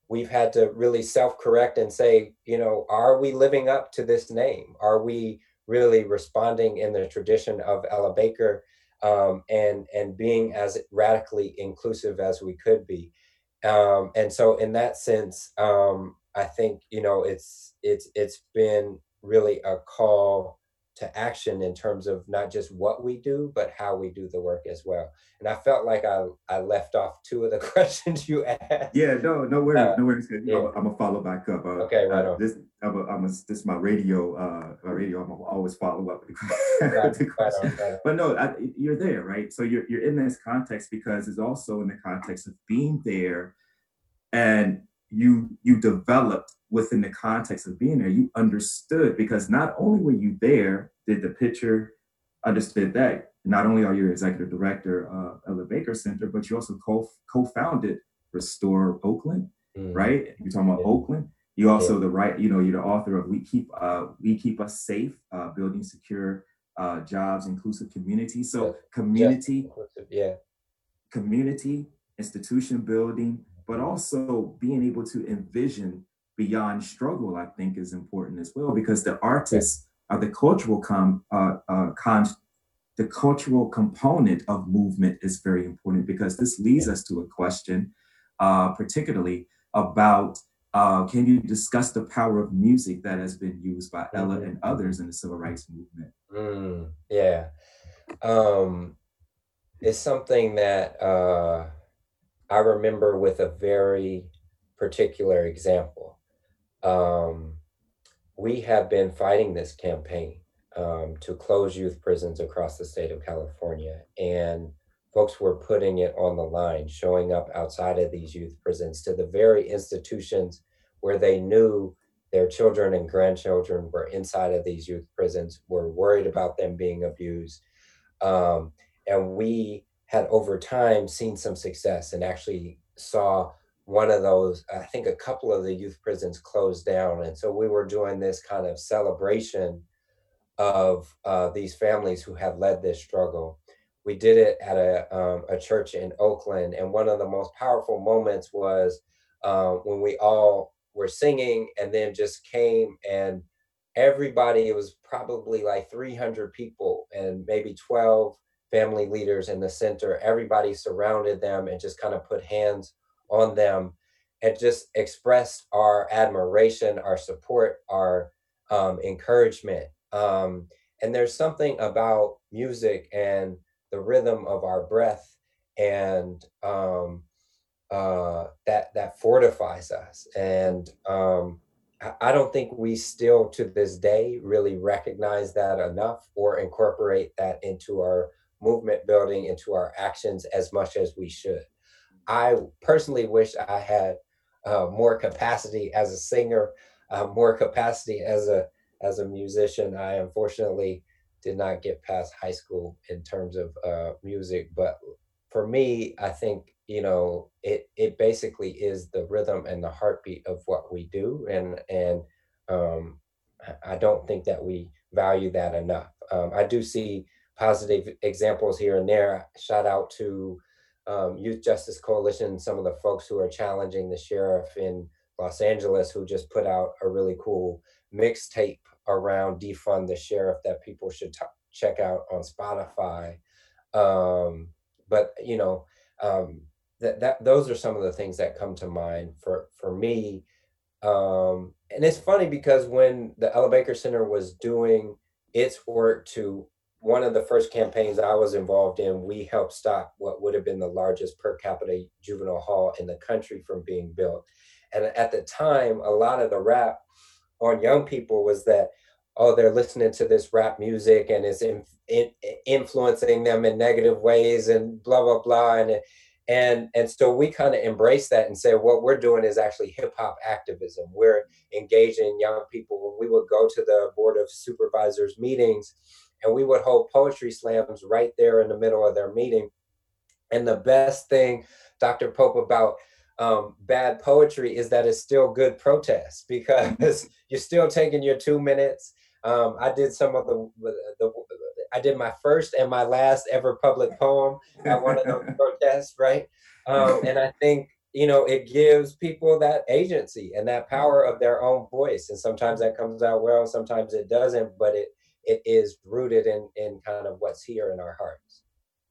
[SPEAKER 4] we've had to really self-correct and say, you know, are we living up to this name? Are we really responding in the tradition of Ella Baker, um, and and being as radically inclusive as we could be? Um, and so, in that sense, um, I think, you know, it's it's it's been really a call to action in terms of not just what we do, but how we do the work as well. And I felt like I I left off two of the questions you asked.
[SPEAKER 3] Yeah, no, no worries,
[SPEAKER 4] Uh,
[SPEAKER 3] no worries. Good.
[SPEAKER 4] yeah.
[SPEAKER 3] I'm, I'm gonna follow back up. Uh,
[SPEAKER 4] Okay, right
[SPEAKER 3] uh,
[SPEAKER 4] on.
[SPEAKER 3] this, I'm, a, I'm a, this is my radio, uh, my radio. I'm gonna always follow up with the,
[SPEAKER 4] Right,
[SPEAKER 3] the
[SPEAKER 4] right
[SPEAKER 3] question.
[SPEAKER 4] on, right on.
[SPEAKER 3] But no, I, you're there, right? So you're you're in this context because it's also in the context of being there, and you you developed within the context of being there. You understood because not only were you there, did the picture understood that not only are you executive director of Ella Baker Center, but you also co co-founded Restore Oakland,
[SPEAKER 4] Mhm.
[SPEAKER 3] right? You're talking about
[SPEAKER 4] Yeah.
[SPEAKER 3] Oakland. You also
[SPEAKER 4] Yeah.
[SPEAKER 3] the right, you know, you're the author of We Keep uh, We Keep Us Safe, uh, Building Secure uh, Jobs, Inclusive Community. So
[SPEAKER 4] Just- just
[SPEAKER 3] community,
[SPEAKER 4] inclusive, yeah.
[SPEAKER 3] community, institution building, but also being able to envision beyond struggle, I think is important as well, because the artists are the cultural com, uh, uh, con, the cultural component of movement is very important because this leads us to a question, uh, particularly about uh, can you discuss the power of music that has been used by Ella
[SPEAKER 4] Mhm.
[SPEAKER 3] and others in the civil rights movement?
[SPEAKER 4] Mm, yeah. Um, it's something that uh, I remember with a very particular example. Um, we have been fighting this campaign um, to close youth prisons across the state of California, and folks were putting it on the line, showing up outside of these youth prisons to the very institutions where they knew their children and grandchildren were inside of these youth prisons, were worried about them being abused. Um, and we had over time seen some success and actually saw one of those, I think a couple of the youth prisons closed down. And so we were doing this kind of celebration of uh, these families who had led this struggle. We did it at a, um, a church in Oakland. And one of the most powerful moments was uh, when we all were singing and then just came and everybody, it was probably like three hundred people and maybe twelve family leaders in the center. Everybody surrounded them and just kind of put hands on them and just expressed our admiration, our support, our um, encouragement. Um, and there's something about music and the rhythm of our breath and um, uh, that that fortifies us. And um, I, I don't think we still to this day really recognize that enough or incorporate that into our movement building, into our actions as much as we should. I personally wish I had uh, more capacity as a singer, uh, more capacity as a as a musician. I unfortunately did not get past high school in terms of uh, music, but for me, I think you know it it basically is the rhythm and the heartbeat of what we do, and and um, I I don't think that we value that enough. Um, I do see positive examples here and there. Shout out to um, Youth Justice Coalition, some of the folks who are challenging the sheriff in Los Angeles, who just put out a really cool mixtape around defund the sheriff that people should t- check out on Spotify. Um, but you know, um, that that those are some of the things that come to mind for for me. Um, and it's funny because when the Ella Baker Center was doing its work to one of the first campaigns I was involved in, we helped stop what would have been the largest per capita juvenile hall in the country from being built. And at the time, a lot of the rap on young people was that, oh, they're listening to this rap music and it's in, in, influencing them in negative ways and blah, blah, blah. And, and, and so we kind of embrace that and say, what we're doing is actually hip hop activism. We're engaging young people. When we would go to the Board of Supervisors meetings and we would hold poetry slams right there in the middle of their meeting. And the best thing, Doctor Pope, about um, bad poetry is that it's still good protest because you're still taking your two minutes. Um, I did some of the, the, the, I did my first and my last ever public poem at one of those protests, right? Um, and I think you know, it gives people that agency and that power of their own voice. And sometimes that comes out well, sometimes it doesn't, but it it is rooted in in kind of what's here in our hearts.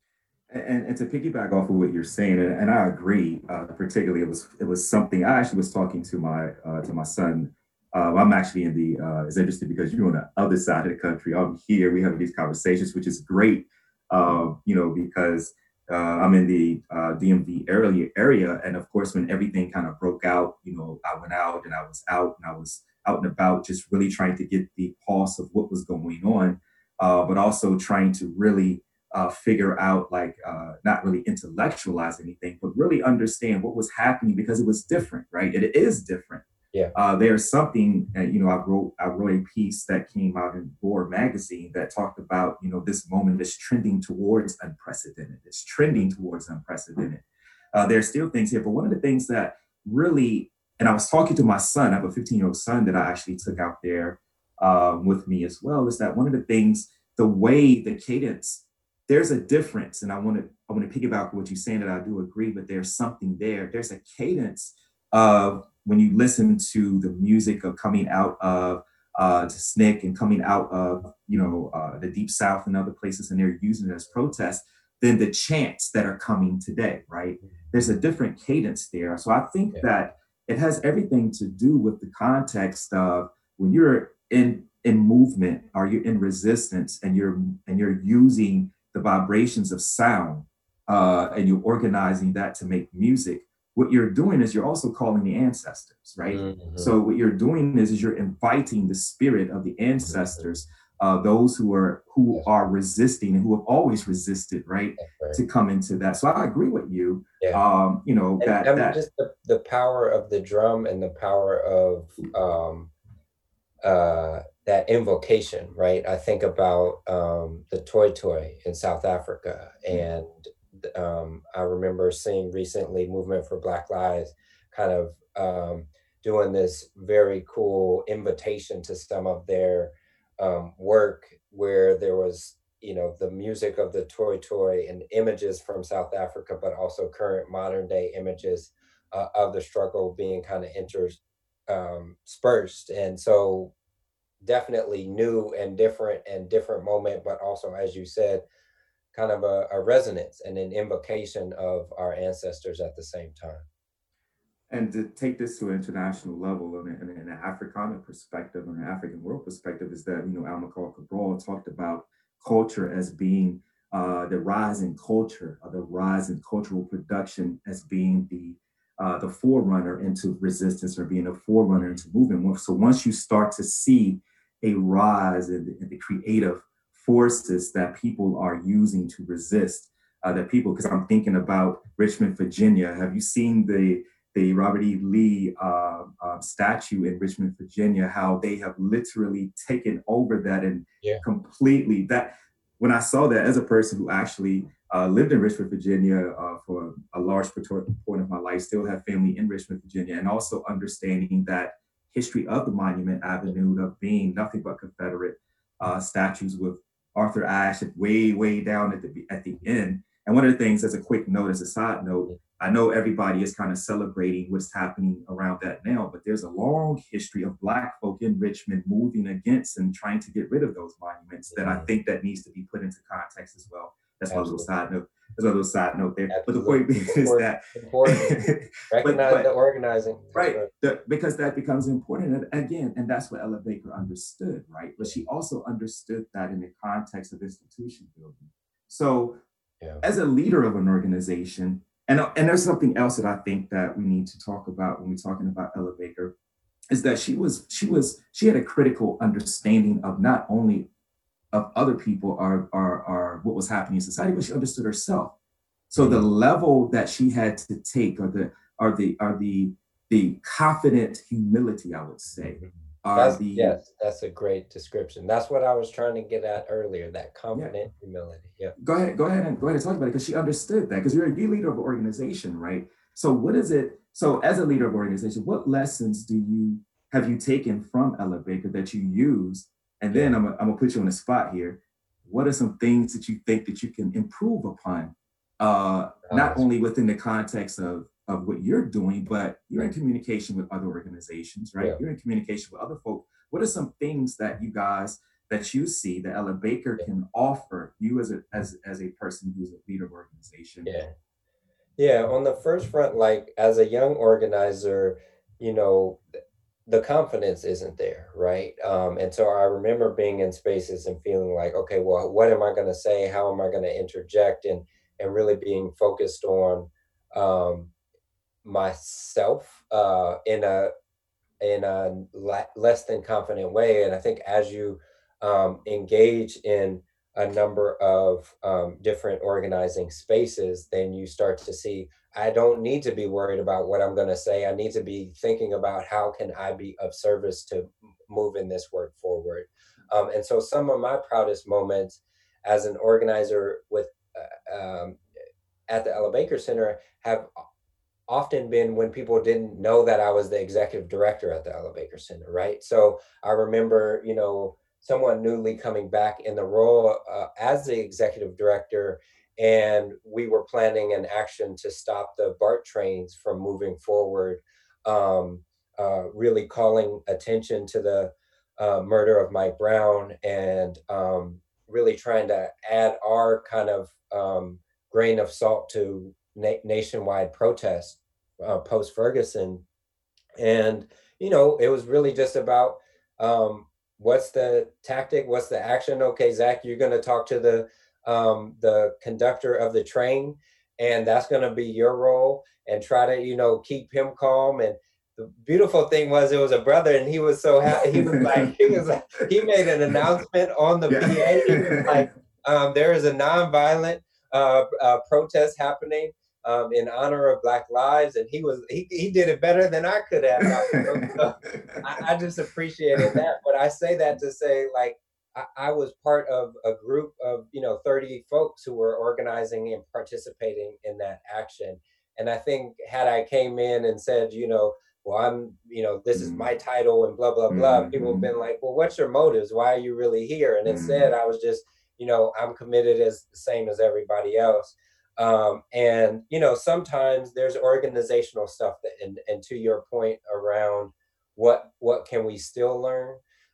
[SPEAKER 3] And, and to piggyback off of what you're saying, and, and I agree, uh, particularly it was it was something I actually was talking to my uh, to my son. Uh, I'm actually in the uh, it's interesting because you're on the other side of the country. I'm here. We have these conversations, which is great, uh, you know, because uh, I'm in the uh, D M V area area, and of course, when everything kind of broke out, you know, I went out and I was out and I was out and about, just really trying to get the pulse of what was going on, uh, but also trying to really uh, figure out, like, uh, not really intellectualize anything, but really understand what was happening because it was different, right? It is different.
[SPEAKER 4] Yeah.
[SPEAKER 3] Uh, there's something, uh, you know, I wrote, I wrote a piece that came out in Board magazine that talked about, you know, this moment is trending towards unprecedented. It's trending towards unprecedented. Uh, there's still things here, but one of the things that really, and I was talking to my son, I have a fifteen year old son that I actually took out there um, with me as well, is that one of the things, the way the cadence, there's a difference. And I want to, I want to piggyback what you're saying, that I do agree, but there's something there. There's a cadence of, when you listen to the music of coming out of uh, to S N C C and coming out of, you know, uh, the Deep South and other places, and they're using it as protest, than the chants that are coming today, right? There's a different cadence there. So I think yeah. that it has everything to do with the context of when you're in in movement or you're in resistance, and you're and you're using the vibrations of sound uh, and you're organizing that to make music. What you're doing is you're also calling the ancestors, right? Mm-hmm. So what you're doing is, is you're inviting the spirit of the ancestors, uh, those who are who are resisting and who have always resisted, right, right. to come into that. So I agree with you. Yeah. Um, you know,
[SPEAKER 4] and,
[SPEAKER 3] that,
[SPEAKER 4] I mean,
[SPEAKER 3] that
[SPEAKER 4] just the, the power of the drum and the power of um, uh, that invocation, right? I think about um, the Toi Toi in South Africa, and Um, I remember seeing recently Movement for Black Lives kind of um, doing this very cool invitation to some of their um, work, where there was, you know, the music of the Toi Toi and images from South Africa, but also current modern day images uh, of the struggle being kind of interspersed. Um, and so definitely new and different and different moment, but also, as you said, kind of a, a resonance and an invocation of our ancestors at the same time.
[SPEAKER 3] And to take this to an international level, and an, an Africana perspective, and an African world perspective, is that, you know, Amilcar Cabral talked about culture as being uh, the rise in culture, or the rise in cultural production as being the uh, the forerunner into resistance, or being a forerunner into movement. So once you start to see a rise in the, in the creative forces that people are using to resist, uh, that people, because I'm thinking about Richmond, Virginia. Have you seen the the Robert E. Lee uh, uh, statue in Richmond, Virginia? How they have literally taken over that, and yeah. completely that. When I saw that, as a person who actually uh, lived in Richmond, Virginia uh, for a large point of my life, still have family in Richmond, Virginia, and also understanding that history of the Monument Avenue of being nothing but Confederate uh, statues with Arthur Ashe way, way down at the at the end. And one of the things, as a quick note, as a side note, I know everybody is kind of celebrating what's happening around that now, but there's a long history of Black folk in Richmond moving against and trying to get rid of those monuments that I think that needs to be put into context as well. That's my little side note. That's a little side note there. Absolutely. But the point being is that
[SPEAKER 4] recognize but, but, the organizing,
[SPEAKER 3] right? The, because that becomes important and again, and that's what Ella Baker understood, right? But she also understood that in the context of institution building. So, yeah. as a leader of an organization, and and there's something else that I think that we need to talk about when we're talking about Ella Baker, is that she was she was she had a critical understanding of not only of other people are, are, are what was happening in society, but she understood herself. So the level that she had to take, or the, are the, are the, the confident humility, I would say, are
[SPEAKER 4] that's,
[SPEAKER 3] the.
[SPEAKER 4] Yes, that's a great description. That's what I was trying to get at earlier, that confident yeah. humility. Yeah.
[SPEAKER 3] Go ahead, go ahead and go ahead and talk about it, because she understood that, because you're a leader of an organization, right? So what is it? So as a leader of an organization, what lessons do you, have you taken from Ella Baker that you use? And then I'm, I'm gonna put you on the spot here. What are some things that you think that you can improve upon, uh, not only within the context of, of what you're doing, but you're in communication with other organizations, right?
[SPEAKER 4] Yeah.
[SPEAKER 3] You're in communication with other folk. What are some things that you guys, that you see that Ella Baker
[SPEAKER 4] Yeah.
[SPEAKER 3] can offer you as a, as, as a person who's a leader of organization?
[SPEAKER 4] Yeah. Yeah. On the first front, like as a young organizer, you know, the confidence isn't there, right? Um, and so I remember being in spaces and feeling like, okay, well, what am I going to say? How am I going to interject? And and really being focused on um, myself uh, in a in a la- less than confident way. And I think as you um, engage in a number of um, different organizing spaces, then you start to see, I don't need to be worried about what I'm going to say. I need to be thinking about how can I be of service to moving this work forward. Um, and so some of my proudest moments as an organizer with uh, um, at the Ella Baker Center have often been when people didn't know that I was the executive director at the Ella Baker Center, right? So I remember, you know, someone newly coming back in the role uh, as the executive director, and we were planning an action to stop the BART trains from moving forward, um, uh, really calling attention to the uh, murder of Mike Brown, and um, really trying to add our kind of um, grain of salt to na- nationwide protest uh, post-Ferguson. And, you know, it was really just about um, what's the tactic, what's the action? Okay, Zach, you're going to talk to the um, the conductor of the train, and that's going to be your role, and try to, you know, keep him calm. And the beautiful thing was, it was a brother, and he was so happy. He was like, he was like, he made an announcement on the
[SPEAKER 3] Yeah.
[SPEAKER 4] V A. He was like, um, there is a nonviolent uh, uh, protest happening um, in honor of Black lives, and he was he he did it better than I could have. So I, I just appreciated that. But I say that to say, like, I, I was part of a group of, you know, thirty folks who were organizing and participating in that action. And I think had I came in and said, you know, well, I'm, you know, this is my title and blah, blah, blah,
[SPEAKER 3] Mm-hmm.
[SPEAKER 4] people have been like, well, what's your motives? Why are you really here? And instead, I was just, you know, I'm committed as the same as everybody else. Um, and, you know, sometimes there's organizational stuff that, and, and to your point around what, what can we still learn?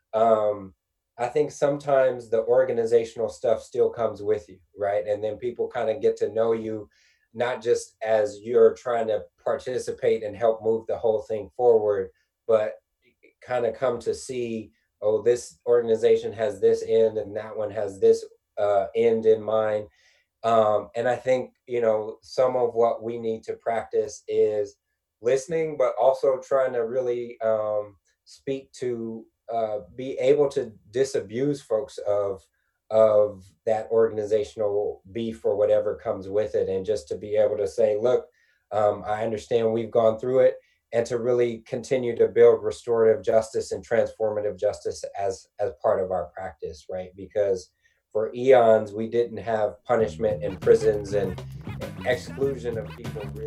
[SPEAKER 4] Um, I think sometimes the organizational stuff still comes with you, right? And then people kind of get to know you, not just as you're trying to participate and help move the whole thing forward, but kind of come to see, oh, this organization has this end and that one has this uh, end in mind. Um, and I think, you know, some of what we need to practice is listening, but also trying to really um, speak to, uh, be able to disabuse folks of, of that organizational beef or whatever comes with it. And just to be able to say, look, um, I understand we've gone through it, and to really continue to build restorative justice and transformative justice as, as part of our practice, right? Because for eons, we didn't have punishment in prisons and exclusion of people really.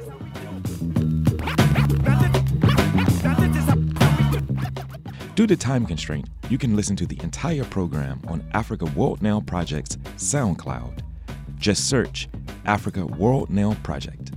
[SPEAKER 2] Due to time constraint, you can listen to the entire program on Africa World Now Project's SoundCloud. Just search Africa World Now Project.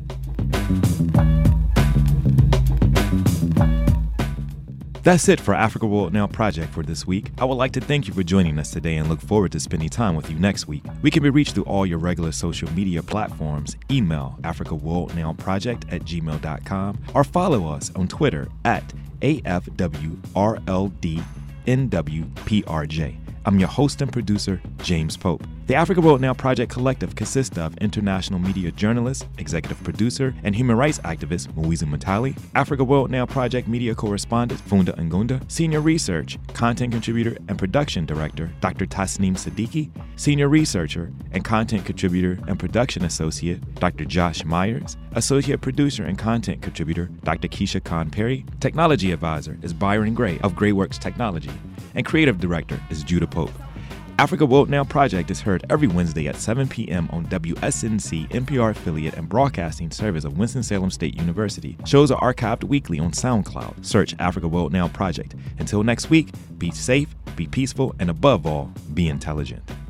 [SPEAKER 2] That's it for Africa World Now Project for this week. I would like to thank you for joining us today and look forward to spending time with you next week. We can be reached through all your regular social media platforms. Email Africa World Now Project at gmail dot com or follow us on Twitter at A F W R L D N W P R J. I'm your host and producer, James Pope. The Africa World Now Project Collective consists of international media journalist, executive producer, and human rights activist Mwizu Mutali, Africa World Now Project media correspondent Funda Ngunda, senior research, content contributor, and production director Doctor Tasneem Siddiqui, senior researcher and content contributor and production associate Doctor Josh Myers, associate producer and content contributor Doctor Keisha Khan Perry, technology advisor is Byron Gray of GrayWorks Technology, and creative director is Judah Pope. Africa World Now Project is heard every Wednesday at seven p.m. on W S N C, N P R affiliate and broadcasting service of Winston-Salem State University. Shows are archived weekly on SoundCloud. Search Africa World Now Project. Until next week, be safe, be peaceful, and above all, be intelligent.